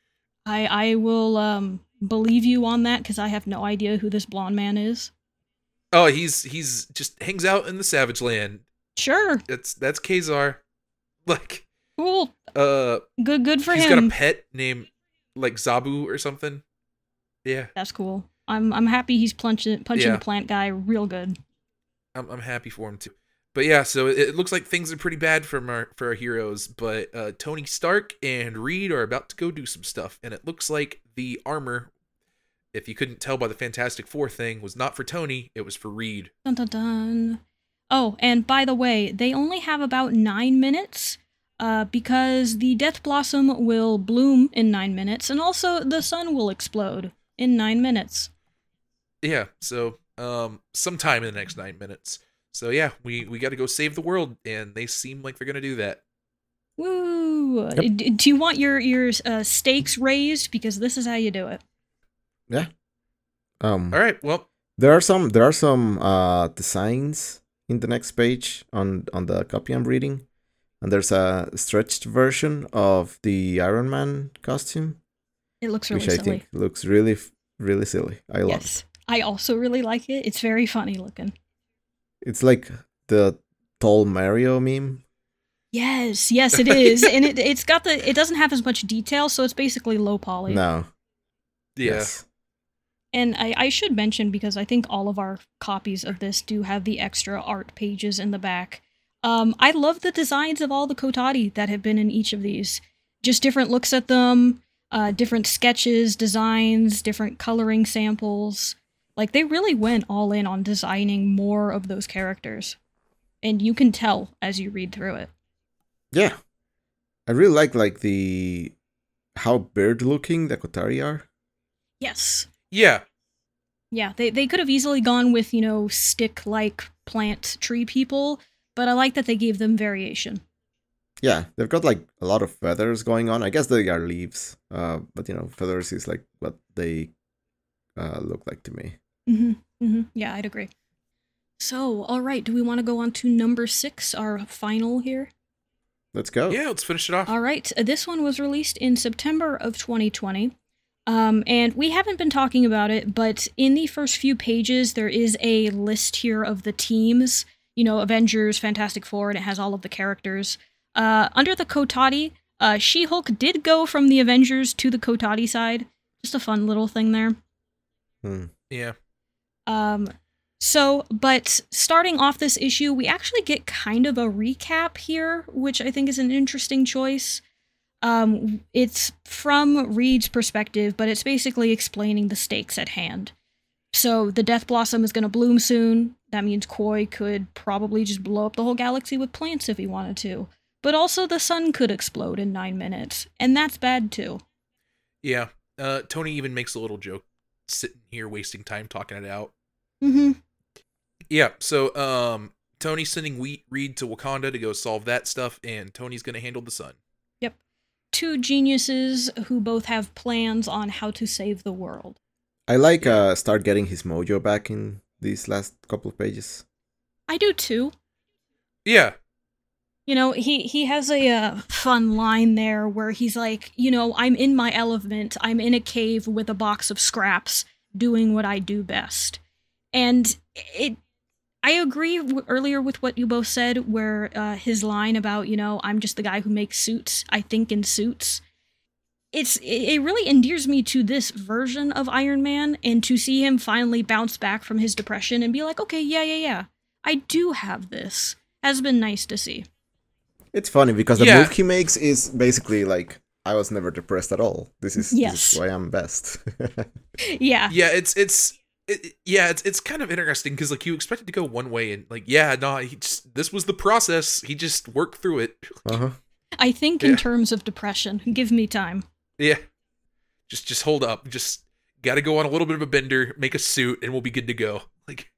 I I will um believe you on that because I have no idea who this blonde man is. Oh, he's he's just hangs out in the Savage Land. Sure, That's that's Kazar. Like, cool, uh, good good for he's him. got a pet named like Zabu or something. Yeah, That's cool. I'm I'm happy he's punching punching Yeah. the plant guy real good. I'm I'm happy for him too. But yeah, so it, it looks like things are pretty bad for our for our heroes. But uh, Tony Stark and Reed are about to go do some stuff, and it looks like the armor, if you couldn't tell by the Fantastic Four thing, was not for Tony. It was for Reed. Dun dun dun. Oh, and by the way, they only have about nine minutes. Uh, because the Death Blossom will bloom in nine minutes, and also the sun will explode in nine minutes. Yeah, so um, sometime in the next nine minutes. So yeah, we we got to go save the world, and they seem like they're gonna do that. Woo! Yep. D- Do you want your your uh, stakes raised? Because this is how you do it. Yeah. Um. All right, well, There are some. There are some uh designs in the next page on on the copy I'm reading, and there's a stretched version of the Iron Man costume, It looks really which I silly. think looks really, f- really silly. I love Yes, I also really like it. It's very funny looking. it. It's like the tall Mario meme? Yes, yes, it is, and it it's got the it doesn't have as much detail, so it's basically low poly. No. Yeah. Yes. And I, I should mention, because I think all of our copies of this do have the extra art pages in the back. Um, I love the designs of all the Kotati that have been in each of these. Just different looks at them, uh, different sketches, designs, different coloring samples. Like, they really went all in on designing more of those characters. And you can tell as you read through it. Yeah. I really like like the how bird looking the Kotari are. Yes. Yeah. Yeah, they, they could have easily gone with, you know, stick-like plant tree people, but I like that they gave them variation. Yeah, they've got like a lot of feathers going on. I guess they are leaves, uh, but you know, feathers is like what they uh, look like to me. Mm-hmm. Mm-hmm. Yeah, I'd agree. So, all right, do we want to go on to number six, our final here? Let's go. Yeah, let's finish it off. All right, uh, this one was released in September of twenty twenty. Um, and we haven't been talking about it, but in the first few pages, there is a list here of the teams. You know, Avengers, Fantastic Four, and it has all of the characters. Uh, under the Kotati, uh, She-Hulk did go from the Avengers to the Kotati side. Just a fun little thing there. Hmm. Yeah. Um, so, but starting off this issue, we actually get kind of a recap here, which I think is an interesting choice. Um, it's from Reed's perspective, but it's basically explaining the stakes at hand. So the Death Blossom is going to bloom soon. That means Koi could probably just blow up the whole galaxy with plants if he wanted to. But also the sun could explode in nine minutes, and that's bad too. Yeah. Uh, Tony even makes a little joke, sitting here wasting time talking it out. Mm-hmm. Yeah, so um, Tony's sending Wheat Reed to Wakanda to go solve that stuff, and Tony's going to handle the sun. Yep. Two geniuses who both have plans on how to save the world. I like uh, start getting his mojo back in these last couple of pages. I do too. Yeah. You know, he, he has a uh, fun line there where he's like, you know, I'm in my element. I'm in a cave with a box of scraps doing what I do best. And it, I agree w- earlier with what you both said, where uh, his line about, you know, I'm just the guy who makes suits. I think in suits. It's it really endears me to this version of Iron Man, and to see him finally bounce back from his depression and be like, okay, yeah, yeah, yeah, I do have this, has been nice to see. It's funny because the Yeah. move he makes is basically like, I was never depressed at all. This is, Yes. this is why I'm best. Yeah. Yeah, it's, it's, it, yeah, it's, it's kind of interesting because, like, you expect it to go one way, and, like, yeah, no, he just, this was the process. He just worked through it. uh-huh. I think in Yeah. terms of depression. Give me time. Yeah. Just, just hold up. Just got to go on a little bit of a bender, make a suit, and we'll be good to go. Like,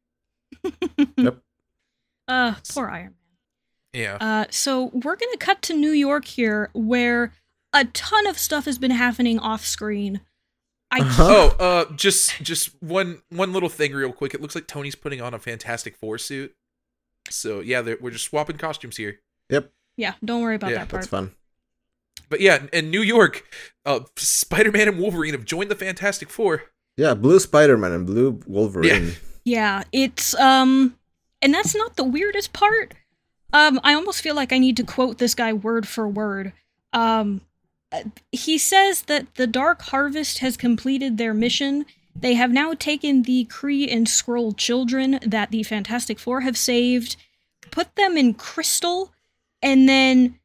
Yep. Uh, poor Iron Man. yeah. Uh, so we're gonna cut to New York here, where a ton of stuff has been happening off screen. I Uh-huh. Oh, uh, just just one one little thing real quick. It looks like Tony's putting on a Fantastic Four suit. So yeah, they're- we're just swapping costumes here. Yep, yeah, don't worry about Yeah, that part. that's fun. But yeah, in New York, uh, Spider-Man and Wolverine have joined the Fantastic Four. Yeah, blue Spider-Man and blue Wolverine. Yeah, it's um, and that's not the weirdest part. Um, I almost feel like I need to quote this guy word for word. Um, uh, he says that the Dark Harvest has completed their mission. They have now taken the Kree and Skrull children that the Fantastic Four have saved, put them in crystal, and then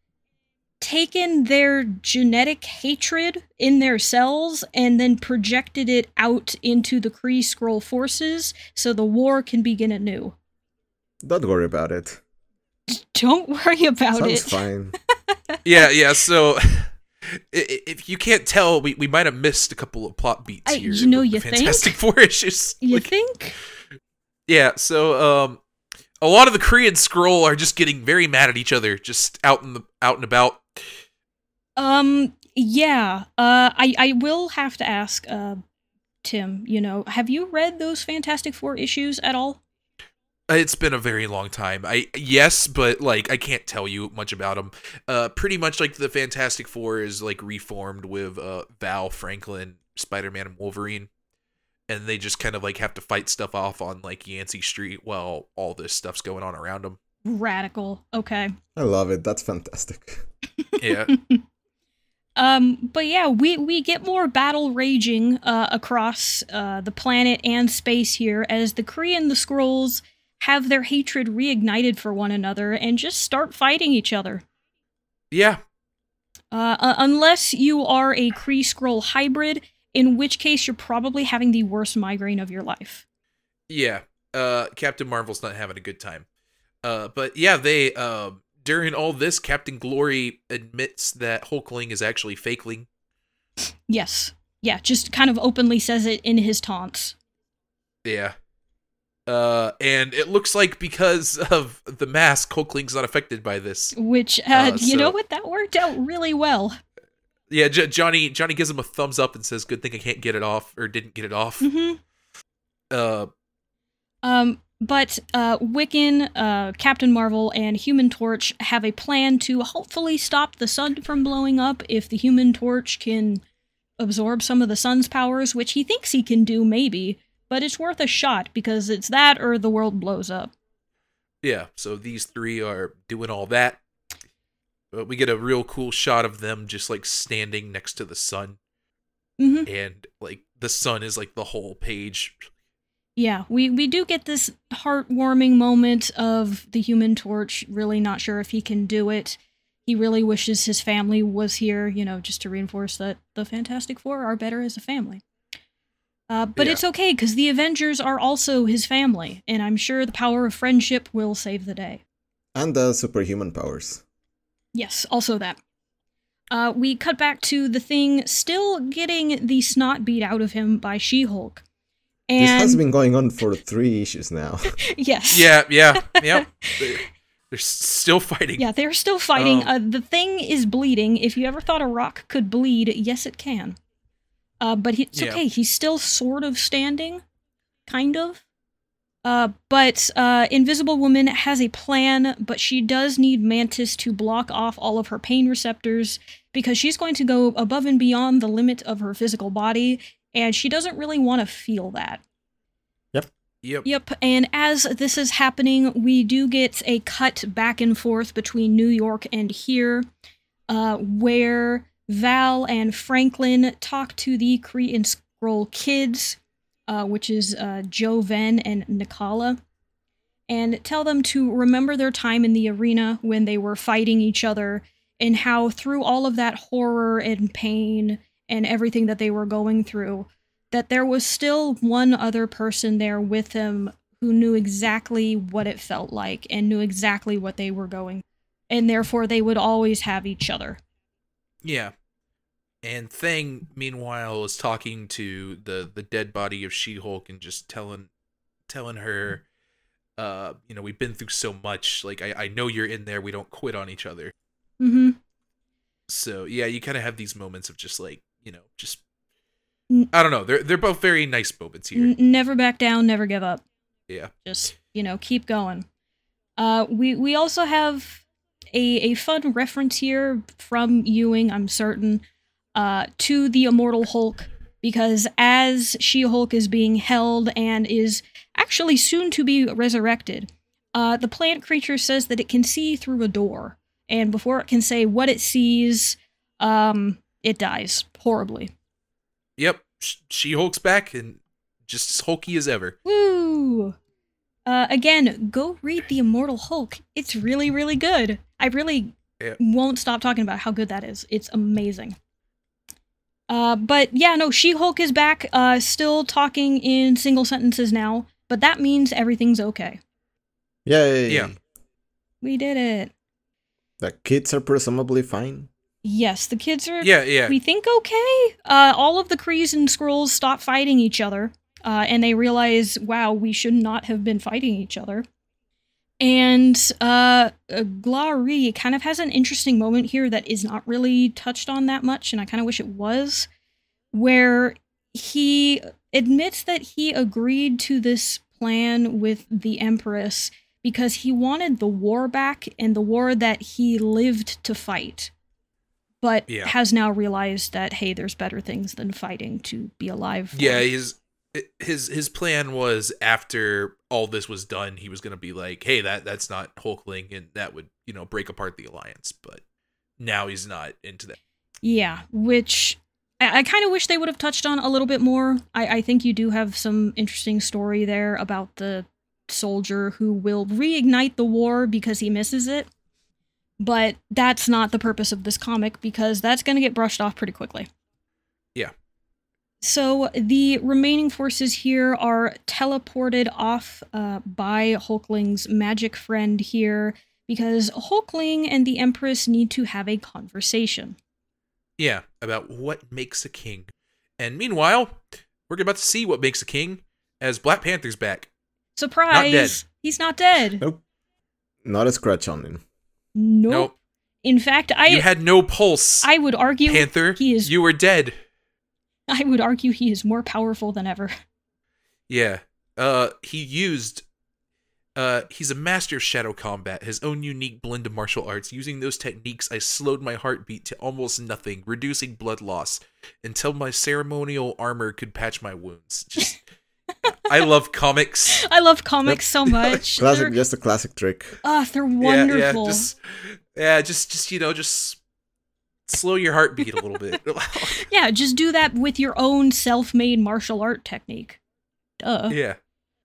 taken their genetic hatred in their cells and then projected it out into the Kree Skrull forces so the war can begin anew. Don't worry about it. Don't worry about Sounds it. fine. Yeah, yeah. So i- i- if you can't tell, we, we might have missed a couple of plot beats I- here. you know, with you the think? Fantastic Four issues. You Like, think? yeah. So um, a lot of the Kree and Skrull are just getting very mad at each other, just out in the out and about. Um, yeah. Uh, I, I will have to ask, uh, Tim, you know, have you read those Fantastic Four issues at all? It's been a very long time. I yes, but like I can't tell you much about them. Uh, pretty much like the Fantastic Four is like reformed with uh Val, Franklin, Spider-Man, and Wolverine, and they just kind of like have to fight stuff off on like Yancey Street while all this stuff's going on around them. Radical. Okay. I love it. That's fantastic. Yeah. Um, but yeah, we, we get more battle raging uh, across uh, the planet and space here as the Kree and the Skrulls have their hatred reignited for one another and just start fighting each other. Yeah. Uh, uh, unless you are a Kree-Skrull hybrid, in which case you're probably having the worst migraine of your life. Yeah. Uh, Captain Marvel's not having a good time. Uh, but yeah, they... Uh, During all this, Captain Glory admits that Hulkling is actually fakeling. Yes. Yeah, just kind of openly says it in his taunts. Yeah. Uh, and it looks like because of the mask, Hulkling's not affected by this. Which, uh, Uh, you so- know what? That worked out really well. Yeah, J- Johnny Johnny gives him a thumbs up and says, "Good thing I can't get it off," or didn't get it off. Mm-hmm. Uh, Um, but uh, Wiccan, uh, Captain Marvel, and Human Torch have a plan to hopefully stop the sun from blowing up if the Human Torch can absorb some of the sun's powers, which he thinks he can do, maybe. But it's worth a shot, because it's that or the world blows up. yeah, so these three are doing all that. But we get a real cool shot of them just like standing next to the sun, Mm-hmm. and like the sun is like the whole page. Yeah, we, we do get this heartwarming moment of the Human Torch really not sure if he can do it. He really wishes his family was here, you know, just to reinforce that the Fantastic Four are better as a family. Uh, but Yeah. it's okay, because the Avengers are also his family, and I'm sure the power of friendship will save the day. And the superhuman powers. Yes, also that. Uh, we cut back to the Thing still getting the snot beat out of him by She-Hulk. And This has been going on for three issues now. yes. Yeah, yeah, yeah. They're, they're still fighting. Yeah, they're still fighting. Um, uh, the Thing is bleeding. If you ever thought a rock could bleed, yes, it can. Uh, but he, it's Yeah. okay. He's still sort of standing. Kind of. Uh, but uh, Invisible Woman has a plan, but she does need Mantis to block off all of her pain receptors because she's going to go above and beyond the limit of her physical body, and she doesn't really want to feel that. Yep. Yep, and as this is happening, we do get a cut back and forth between New York and here, uh, where Val and Franklin talk to the Kree and Skrull kids, uh, which is uh, Joe Venn and Nikala, and tell them to remember their time in the arena when they were fighting each other, and how through all of that horror and pain and everything that they were going through, that there was still one other person there with them who knew exactly what it felt like and knew exactly what they were going, and therefore they would always have each other. Yeah. And Thing, meanwhile, is talking to the, the dead body of She-Hulk and just telling telling her, uh, you know, we've been through so much. Like, I, I know you're in there. We don't quit on each other. Mm-hmm. So, yeah, you kind of have these moments of just, like, you know, just... N- I don't know. They're, they're both very nice moments here. N- never back down, never give up. Yeah. Just, you know, keep going. Uh, we, we also have a, a fun reference here from Ewing, I'm certain, uh, to the Immortal Hulk, because as She-Hulk is being held and is actually soon to be resurrected, uh, the plant creature says that it can see through a door, and before it can say what it sees, um, it dies horribly. Yep. Sh- She-Hulk's back and just as hulky as ever. Woo! Uh, again, go read The Immortal Hulk. It's really, really good. I really Yeah. won't stop talking about how good that is. It's amazing. Uh, but yeah, no, She-Hulk is back, uh, still talking in single sentences now, but that means everything's okay. Yay! Yeah. We did it. The kids are presumably fine. Yes, the kids are, Yeah, yeah. we think, okay. Uh, all of the Krees and Skrulls stop fighting each other, uh, and they realize, wow, we should not have been fighting each other. And uh, uh, Glaree kind of has an interesting moment here that is not really touched on that much, and I kind of wish it was, where he admits that he agreed to this plan with the Empress because he wanted the war back and the war that he lived to fight, but Yeah. has now realized that, hey, there's better things than fighting to be alive for. Yeah, he's it- his his plan was after all this was done, he was gonna be like, hey, that that's not Hulkling, and that would, you know, break apart the alliance. But now he's not into that. Yeah, which I, I kind of wish they would have touched on a little bit more. I, I think you do have some interesting story there about the soldier who will reignite the war because he misses it. But that's not the purpose of this comic, because that's going to get brushed off pretty quickly. Yeah. So the remaining forces here are teleported off uh, by Hulkling's magic friend here, because Hulkling and the Empress need to have a conversation. Yeah, about what makes a king. And meanwhile, we're about to see what makes a king as Black Panther's back. Surprise! Not dead. He's not dead. Nope. Not a scratch on him. Nope. Nope. In fact, I You had no pulse. I would argue Panther, he is you were dead. I would argue he is more powerful than ever. Yeah. Uh, he used... Uh, he's a master of shadow combat, his own unique blend of martial arts. Using those techniques, I slowed my heartbeat to almost nothing, reducing blood loss, until my ceremonial armor could patch my wounds. Just... I love comics. I love comics so much. Classic, They're, just a classic trick. ah, they're Yeah, wonderful. yeah, just, yeah, just, just you know, just slow your heartbeat a little bit. Yeah, just do that with your own self-made martial art technique. Duh. Yeah.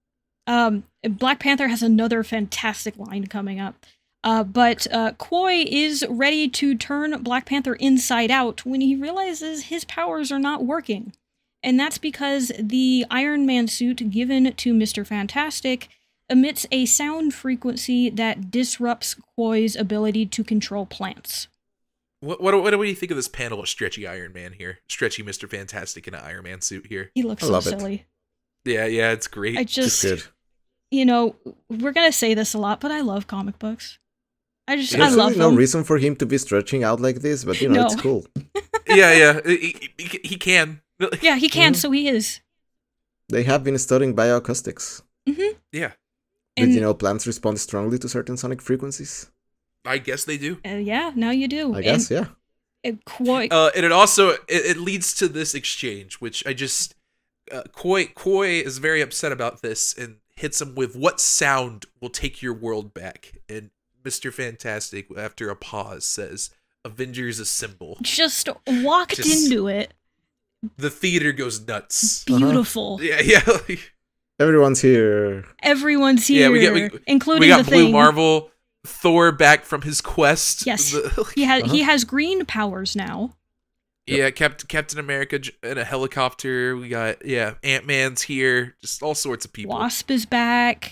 Um, Black Panther has another fantastic line coming up. Uh, but uh, Koi is ready to turn Black Panther inside out when he realizes his powers are not working. And that's because the Iron Man suit given to Mister Fantastic emits a sound frequency that disrupts Koi's ability to control plants. What, what what do you think of this panel of Stretchy Iron Man here? Stretchy Mister Fantastic in an Iron Man suit here. He looks I so love it. silly. Yeah, yeah, it's great. I Just just, good. you know, we're gonna say this a lot, but I love comic books. I just, I There's love really no them. reason for him to be stretching out like this, but you know, No. it's cool. yeah, yeah, he, he, he can. Yeah, he can, Mhm. so he is. They have been studying bioacoustics. Mm-hmm. Yeah, Did And you know plants respond strongly to certain sonic frequencies? I guess they do. uh, yeah, now you do. I guess, yeah. And, and Koi, Uh, and it also it, it leads to this exchange, which I just uh, Koi Koi is very upset about this and hits him with, "What sound will take your world back?" And Mister Fantastic, after a pause, says, "Avengers Assemble." just walked Just- into it. The theater goes nuts. Beautiful. Yeah, yeah. like- Everyone's here. Everyone's here, Yeah, we get- we- including we got the Blue thing. Marvel, Thor back from his quest. Yes. The- He has Uh-huh. he has green powers now. yeah, Captain Captain America j- in a helicopter. We got yeah, Ant Man's here. Just all sorts of people. Wasp is back.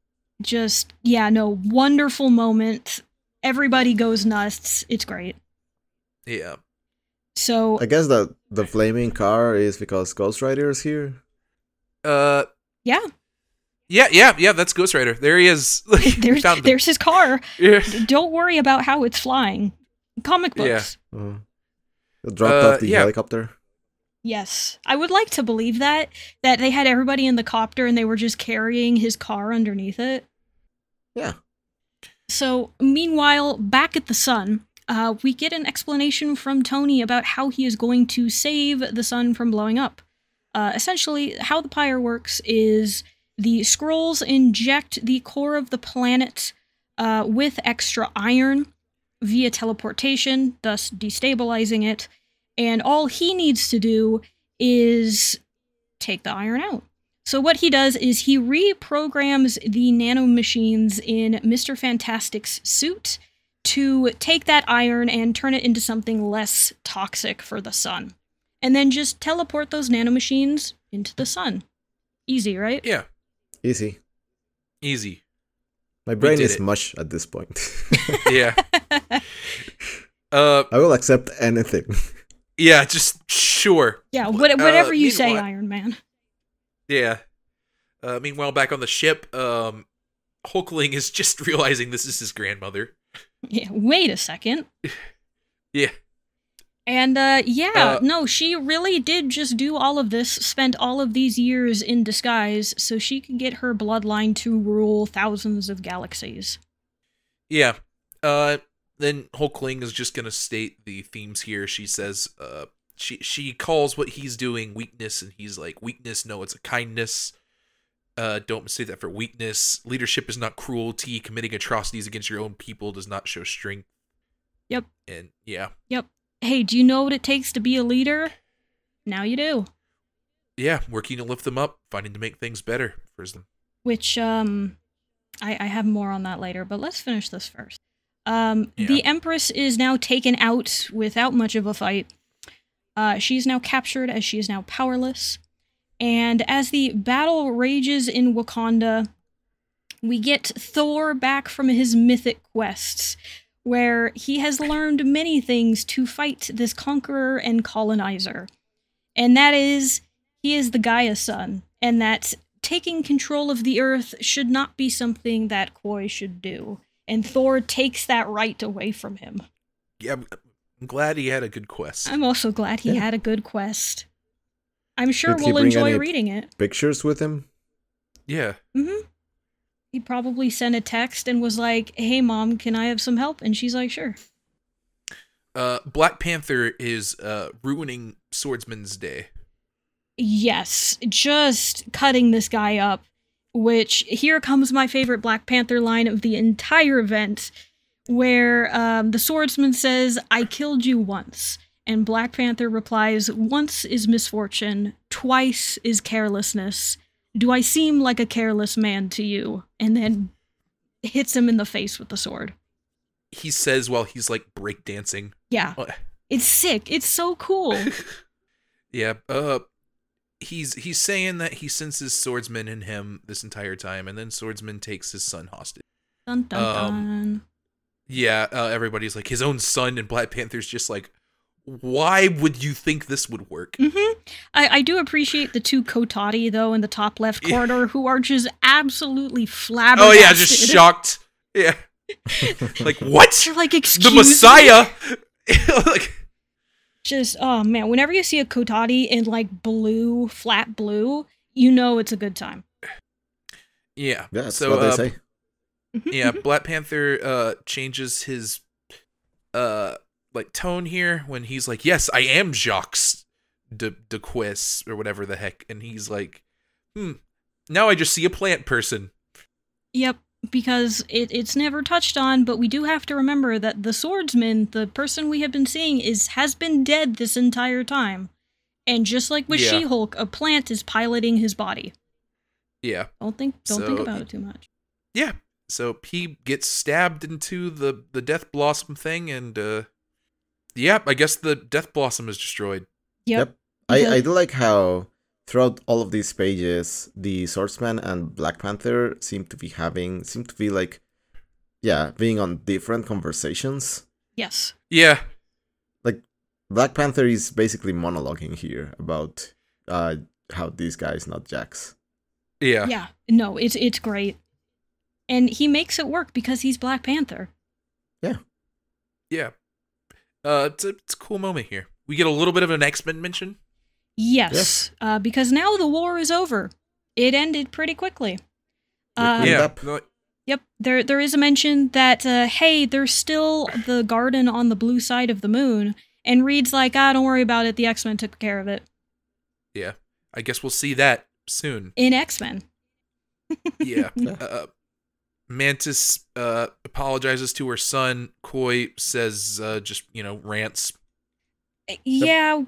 Just yeah, no, wonderful moment. Everybody goes nuts. It's great. Yeah. So I guess that the flaming car is because Ghost Rider is here. Uh. yeah, Yeah, yeah, yeah. That's Ghost Rider. There he is. there's Found him. there's his car. Yeah. Don't worry about how it's flying. Comic books. Yeah. Uh, they dropped Uh, off the yeah. helicopter. Yes. I would like to believe that that they had everybody in the copter and they were just carrying his car underneath it. Yeah. So, meanwhile, back at the sun, uh, we get an explanation from Tony about how he is going to save the sun from blowing up. Uh, essentially, how the pyre works is the Skrulls inject the core of the planet uh, with extra iron via teleportation, thus destabilizing it, and all he needs to do is take the iron out. So what he does is he reprograms the nanomachines in Mister Fantastic's suit to take that iron and turn it into something less toxic for the sun. And then just teleport those nanomachines into the sun. Easy, right? Yeah. Easy. Easy. My brain did is it. mush at this point. Yeah. uh. I will accept anything. Yeah. Just sure. Yeah, what, whatever Uh, you say, meanwhile- Iron Man. Yeah. Uh. Meanwhile, back on the ship, um, Hulkling is just realizing this is his grandmother. Yeah, wait a second. Yeah. And, uh, yeah, Uh, no, she really did just do all of this, spent all of these years in disguise so she could get her bloodline to rule thousands of galaxies. Yeah. Uh. Then Hulkling is just gonna state the themes here. She says, uh, she she calls what he's doing weakness, and he's like, weakness? No, it's a kindness. Uh, don't mistake that for weakness. Leadership is not cruelty. Committing atrocities against your own people does not show strength. Yep. And yeah. Yep. Hey, do you know what it takes to be a leader? Now you do. Yeah, working to lift them up, fighting to make things better for them. Which, um, I, I have more on that later, but let's finish this first. Um, Yeah. The Empress is now taken out without much of a fight. Uh, she is now captured as she is now powerless. And as the battle rages in Wakanda, we get Thor back from his mythic quests, where he has learned many things to fight this conqueror and colonizer. And that is, he is the Gaia son, and that taking control of the earth should not be something that Koi should do. And Thor takes that right away from him. Yeah, I'm, I'm glad he had a good quest. I'm also glad he Yeah. had a good quest. I'm sure Did he we'll bring enjoy any reading it. Pictures with him? Yeah. Mm-hmm. He probably sent a text and was like, hey, Mom, can I have some help? And she's like, sure. Uh, Black Panther is uh, ruining Swordsman's day. Yes, just cutting this guy up, which here comes my favorite Black Panther line of the entire event, where um, the swordsman says, I killed you once. And Black Panther replies, once is misfortune, twice is carelessness. Do I seem like a careless man to you? And then hits him in the face with the sword. He says while he's like breakdancing. Yeah. Oh. It's sick. It's so cool. Yeah, uh, he's he's saying that he senses swordsman in him this entire time, and then swordsman takes his son hostage. Dun dun Um, dun. Yeah, uh, everybody's like, his own son, and Black Panther's just like, why would you think this would work? Mm-hmm. I, I do appreciate the two Kotati, though, in the top left Yeah. corner, who are just absolutely flabbergasted. Oh yeah, just shocked. Yeah, like what? They're like, excuse The me? Messiah? Like, Just, oh man, whenever you see a Kotati in like blue, flat blue, you know it's a good time. yeah. Yeah, that's so what they uh, say. yeah, Black Panther uh changes his uh like tone here when he's like, yes, I am Jacques de de Quis or whatever the heck, and he's like, hmm, now I just see a plant person. Yep, because it, it's never touched on, but we do have to remember that the swordsman, the person we have been seeing, is has been dead this entire time. And just like with Yeah. She-Hulk, a plant is piloting his body. Yeah. Don't think don't think So- about it too much. Yeah. So he gets stabbed into the the Death Blossom thing, and uh yeah, I guess the Death Blossom is destroyed. Yep. Yep. I, Because- I do like how throughout all of these pages, the Swordsman and Black Panther seem to be having, seem to be like, yeah, being on different conversations. Yes. Yeah. Like, Black Panther is basically monologuing here about uh, how this guy is not Jax. Yeah. Yeah. No, it's it's great. And he makes it work because he's Black Panther. Yeah. Uh it's a, it's a cool moment here. We get a little bit of an X-Men mention. Yes. Yes. Uh, because now the war is over. It ended pretty quickly. They Uh, cleaned Yeah. up. No, Yep, there there is a mention that, uh, hey, there's still the garden on the blue side of the moon. And Reed's like, ah, don't worry about it. The X-Men took care of it. Yeah. I guess we'll see that soon. In X-Men. Yeah. Yeah. Uh, Mantis uh, apologizes to her son. Koi says, uh, just, you know, rants. Yeah.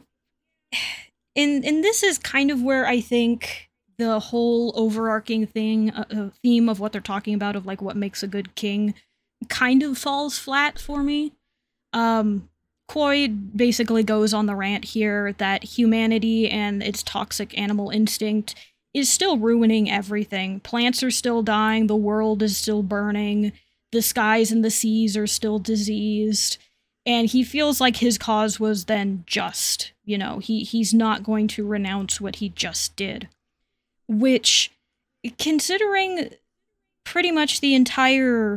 And, and this is kind of where I think the whole overarching thing, uh, uh, theme of what they're talking about, of like what makes a good king, kind of falls flat for me. Um, Koi basically goes on the rant here that humanity and its toxic animal instinct is still ruining everything. Plants are still dying, the world is still burning, the skies and the seas are still diseased, and he feels like his cause was then just. You know, he he's not going to renounce what he just did. Which, considering pretty much the entire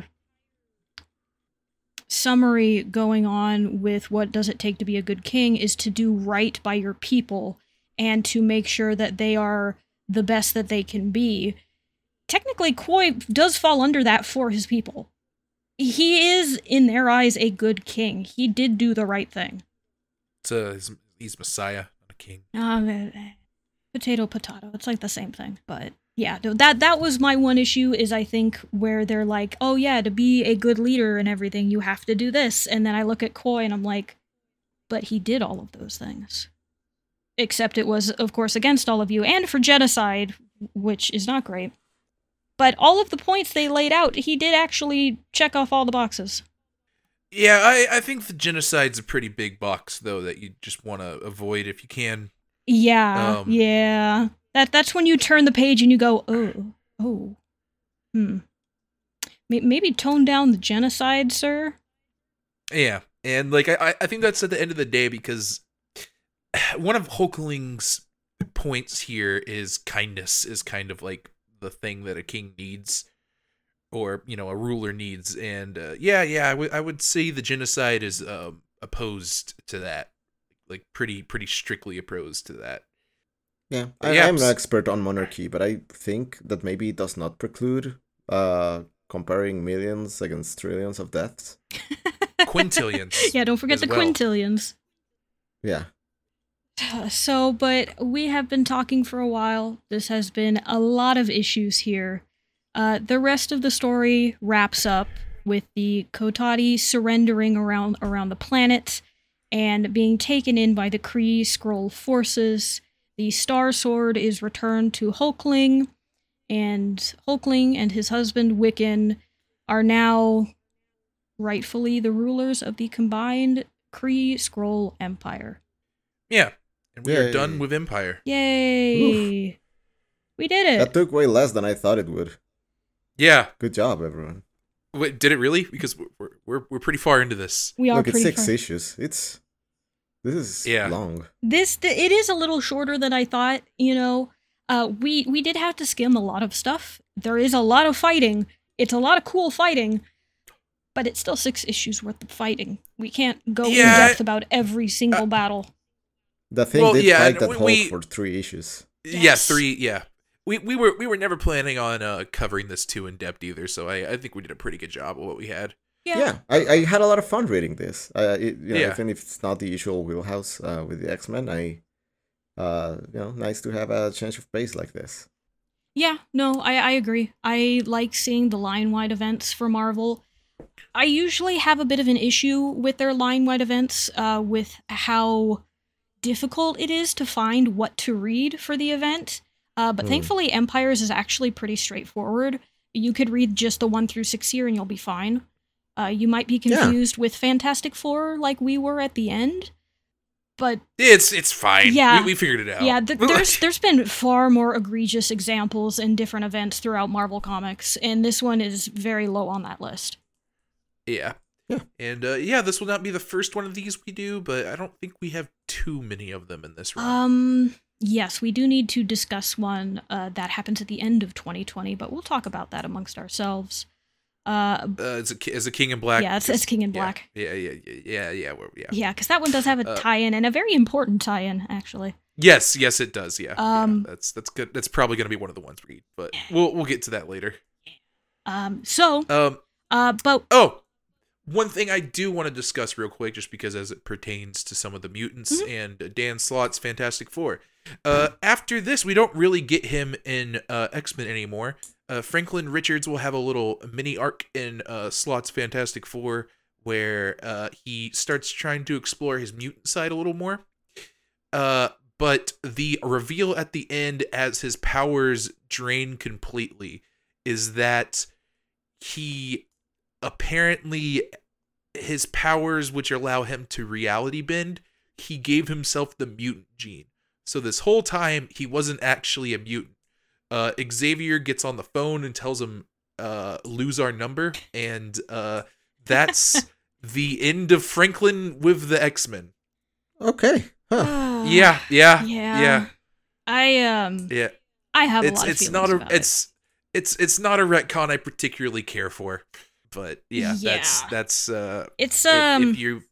summary going on with what does it take to be a good king is to do right by your people and to make sure that they are the best that they can be. Technically, Koi does fall under that for his people. He is, in their eyes, a good king. He did do the right thing. It's uh, his He's Messiah, not a king. Um, eh, eh, potato, potato. It's like the same thing. But yeah, no, that that was my one issue. Is I think where they're like, oh yeah, to be a good leader and everything, you have to do this. And then I look at Koi and I'm like, but he did all of those things. Except it was, of course, against all of you and for genocide, which is not great. But all of the points they laid out, he did actually check off all the boxes. Yeah, I, I think the genocide's a pretty big box, though, that you just want to avoid if you can. Yeah, Um, yeah. That That's when you turn the page and you go, oh, oh, hmm. May- Maybe tone down the genocide, sir? Yeah, and like I, I think that's at the end of the day, because one of Hulkling's points here is kindness is kind of like the thing that a king needs, or you know, a ruler needs. And uh, yeah, yeah, I would I would say the genocide is um, opposed to that, like pretty pretty strictly opposed to that. Yeah, But I, yeah, I'm no s- expert on monarchy, but I think that maybe it does not preclude uh, comparing millions against trillions of deaths. Quintillions. Yeah, don't forget as the well. quintillions. Yeah. So, but we have been talking for a while. This has been a lot of issues here. Uh, the rest of the story wraps up with the Kotati surrendering around around the planet and being taken in by the Kree Skrull forces. The Star Sword is returned to Hulkling, and Hulkling and his husband Wiccan are now rightfully the rulers of the combined Kree Skrull Empire. Yeah, and we are Yay. done with Empire. Yay! We did it. That took way less than I thought it would. Yeah, Good job, everyone. Wait, did it really? Because we're we're we're pretty far into this. we are Look, it's pretty six far. issues. It's this is Yeah. long. This th- it is a little shorter than I thought. You know, uh, we we did have to skim a lot of stuff. There is a lot of fighting. It's a lot of cool fighting, but it's still six issues worth of fighting. We can't go Yeah, in depth about every single uh, battle. The thing Well, did yeah, fight and that we- Hulk we- for three issues. Yeah, Yes. three. Yeah, we we were we were never planning on uh, covering this too in depth either. So I I think we did a pretty good job of what we had. Yeah, I, I had a lot of fun reading this. Uh, it, you know, Yeah. even if it's not the usual wheelhouse uh, with the X Men, I, uh, you know, nice to have a change of pace like this. Yeah, no, I, I agree. I like seeing the line-wide events for Marvel. I usually have a bit of an issue with their line-wide events, uh, with how difficult it is to find what to read for the event. Uh, but Hmm. thankfully, Empires is actually pretty straightforward. You could read just the one through six here and you'll be fine. Uh, you might be Yeah. confused with Fantastic Four like we were at the end. But It's it's fine. Yeah. we, we figured it out. yeah, th- there's there's been far more egregious examples in different events throughout Marvel Comics, and this one is very low on that list. yeah. Yeah. And uh, yeah, this will not be the first one of these we do, but I don't think we have too many of them in this run. Um, yes, we do need to discuss one uh, that happens at the end of twenty twenty, but we'll talk about that amongst ourselves. Uh, Uh, as a ki- as a King in Black. yeah, it's, it's King in yeah, Black. Yeah, yeah, yeah, yeah, yeah. we're- yeah. Yeah, because that one does have a Uh, tie-in, and a very important tie-in, actually. Yes, yes, it does. Yeah. Um, yeah, that's that's good. That's probably gonna be one of the ones we read, but we'll we'll get to that later. Um, so, Um. uh, but Oh, one thing I do want to discuss real quick, just because as it pertains to some of the mutants Mm-hmm. and uh, Dan Slott's Fantastic Four. Uh, after this, we don't really get him in uh, X-Men anymore. Uh, Franklin Richards will have a little mini arc in uh, Slott's Fantastic Four where uh, he starts trying to explore his mutant side a little more. Uh, but the reveal at the end, as his powers drain completely, is that he apparently, his powers, which allow him to reality bend, he gave himself the mutant gene. So this whole time, he wasn't actually a mutant. Uh, Xavier gets on the phone and tells him, uh, lose our number. And uh, that's the end of Franklin with the X-Men. Okay. Huh. uh, Yeah, yeah, yeah, yeah, I um, yeah. I have a It's lot of it's feelings not a about it. it's it's it's not a retcon I particularly care for. But yeah, that's Yeah. that's uh It's if, um, if you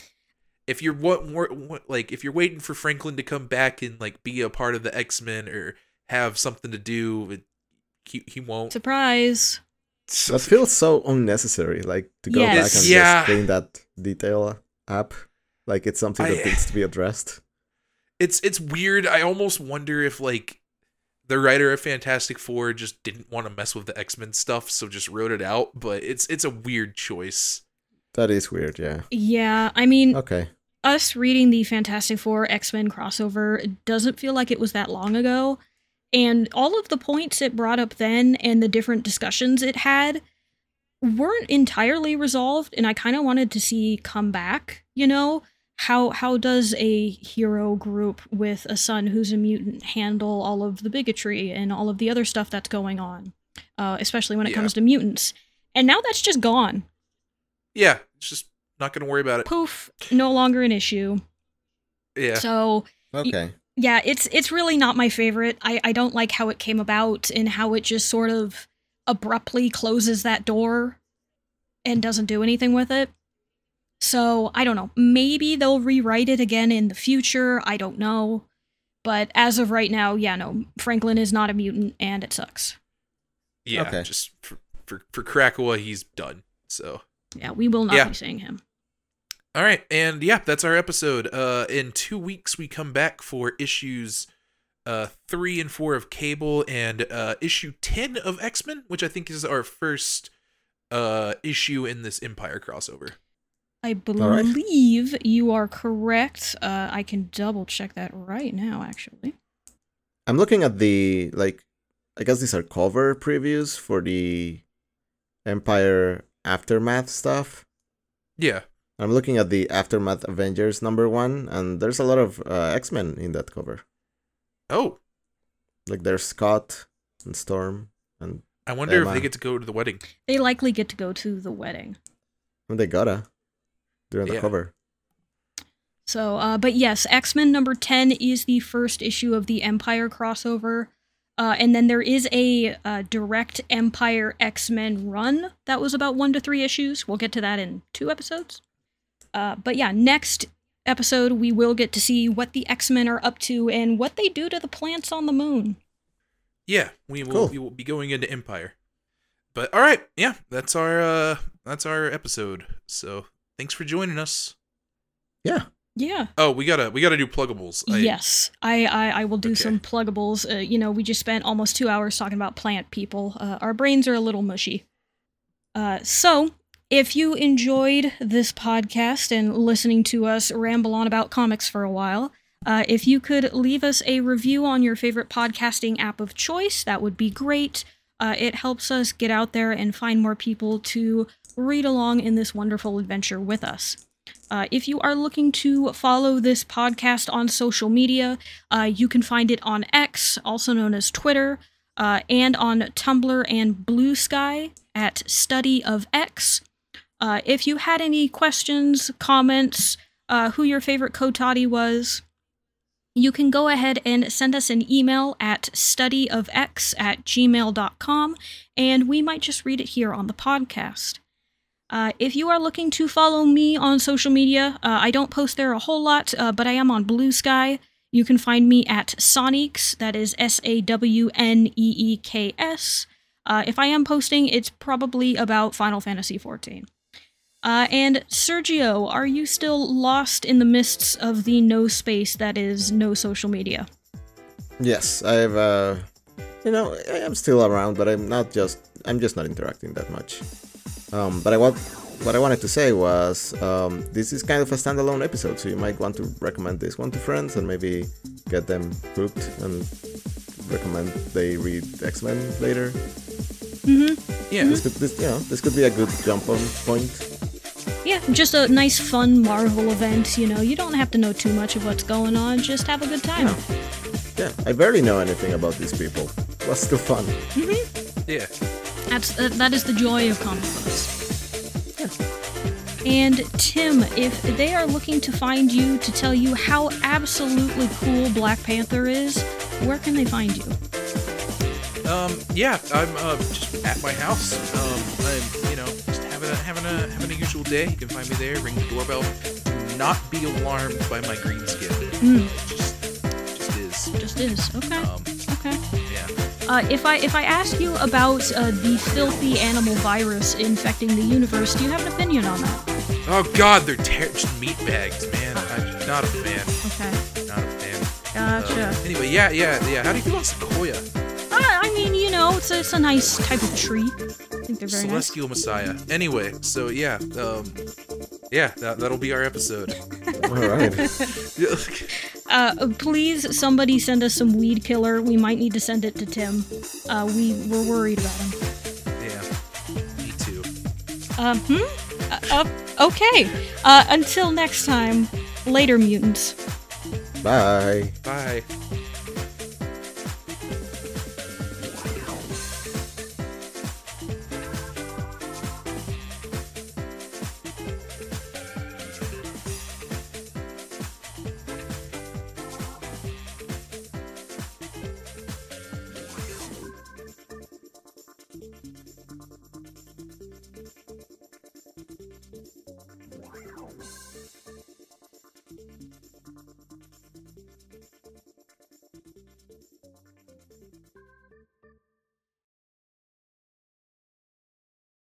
if you're what more what, like if you're waiting for Franklin to come back and like be a part of the X-Men or have something to do, it, he he won't. surprise. That feels so unnecessary. Like to go Yes. back and Yeah. just clean that detail up. Like it's something that I- needs to be addressed. it's it's weird. I almost wonder if like the writer of Fantastic Four just didn't want to mess with the X-Men stuff, so just wrote it out. But it's it's a weird choice. That is weird, yeah. Yeah, I mean, Okay. us reading the Fantastic Four X-Men crossover, it doesn't feel like it was that long ago. And all of the points it brought up then and the different discussions it had weren't entirely resolved, and I kind of wanted to see come back, you know? How how does a hero group with a son who's a mutant handle all of the bigotry and all of the other stuff that's going on, uh, especially when it Yeah. comes to mutants? And now that's just gone. Yeah, it's just not gonna worry about it. Poof, no longer an issue. Yeah. So Okay. yeah, it's it's really not my favorite. I, I don't like how it came about and how it just sort of abruptly closes that door and doesn't do anything with it. So, I don't know. Maybe they'll rewrite it again in the future. I don't know. But as of right now, yeah, no. Franklin is not a mutant and it sucks. Yeah. Okay. Just for for, for Krakoa, he's done. So. Yeah, we will not Yeah. be seeing him. All right, and yeah, that's our episode. Uh, in two weeks, we come back for issues uh, three and four of Cable and uh, issue ten of X-Men, which I think is our first uh, issue in this Empire crossover. I right. believe you are correct. Uh, I can double check that right now, actually. I'm looking at the, like, I guess these are cover previews for the Empire Aftermath stuff. Yeah. I'm looking at the Aftermath Avengers number one, and there's a lot of uh, X-Men in that cover. Oh, Like, there's Scott and Storm, and I wonder if Emma. they get to go to the wedding. They likely get to go to the wedding. well, they gotta. They're on the Yeah. cover. So, uh, but yes, X-Men number ten is the first issue of the Empire crossover. Uh, and then there is a uh, direct Empire X-Men run that was about one to three issues. We'll get to that in two episodes. Uh, but yeah, next episode, we will get to see what the X-Men are up to and what they do to the plants on the moon. Yeah, we will. Cool. We will be going into Empire. But all right, yeah, that's our uh, that's our episode. So thanks for joining us. Yeah. Yeah. Oh, we gotta we gotta do pluggables. I- Yes, I, I, I will do Okay. some pluggables. Uh, you know, we just spent almost two hours talking about plant people. Uh, our brains are a little mushy. Uh, so, if you enjoyed this podcast and listening to us ramble on about comics for a while, uh, if you could leave us a review on your favorite podcasting app of choice, that would be great. Uh, it helps us get out there and find more people to read along in this wonderful adventure with us. Uh, if you are looking to follow this podcast on social media, uh, you can find it on X, also known as Twitter, uh, and on Tumblr and Blue Sky at Study of X. Uh, if you had any questions, comments, uh, who your favorite Kotati was, you can go ahead and send us an email at studyofx at gmail dot com, and we might just read it here on the podcast. Uh, if you are looking to follow me on social media, uh, I don't post there a whole lot, uh, but I am on Blue Sky. You can find me at Sawneeks, that is S A W N E E K S. Uh, if I am posting, it's probably about Final Fantasy fourteen. Uh, and Sergio, are you still lost in the mists of the no space that is no social media? Yes, I've, uh, you know, I am still around, but I'm not just, I'm just not interacting that much. Um, but I want, what I wanted to say was, um, this is kind of a standalone episode, so you might want to recommend this one to friends and maybe get them hooked and recommend they read X-Men later. Mm-hmm. Yeah. This could, this, you know, this could be a good jump on point. Yeah, just a nice, fun Marvel event, you know. You don't have to know too much of what's going on, just have a good time. Yeah. Yeah, I barely know anything about these people. What's still fun? Mm-hmm. Yeah. That's uh, that is the joy of comic books. Yeah. And Tim, if they are looking to find you to tell you how absolutely cool Black Panther is, where can they find you? Um. Yeah. I'm uh, just at my house. Um. I'm you know just having a having a having a usual day. You can find me there. Ring the doorbell. Do not be alarmed by my green skin. Mm. It just just is. Just is. Okay. Um. Okay. Yeah. Uh, if I if I ask you about uh, the filthy animal virus infecting the universe, do you have an opinion on that? Oh God, they're ter- just meat bags, man. I'm not a fan. Okay. Not a fan. Gotcha. Uh, anyway, yeah, yeah, yeah. How do you feel about Sequoia? Uh, I mean, you know, it's a, it's a nice type of tree. I think they're very Celestial Messiah. Anyway, so yeah, um, yeah, that, that'll be our episode. All right. nice. Uh, please, somebody send us some weed killer. We might need to send it to Tim. Uh, we we're worried about him. Yeah, me too. Um, hmm? Uh, uh, okay. Uh, until next time, later, mutants. Bye. Bye.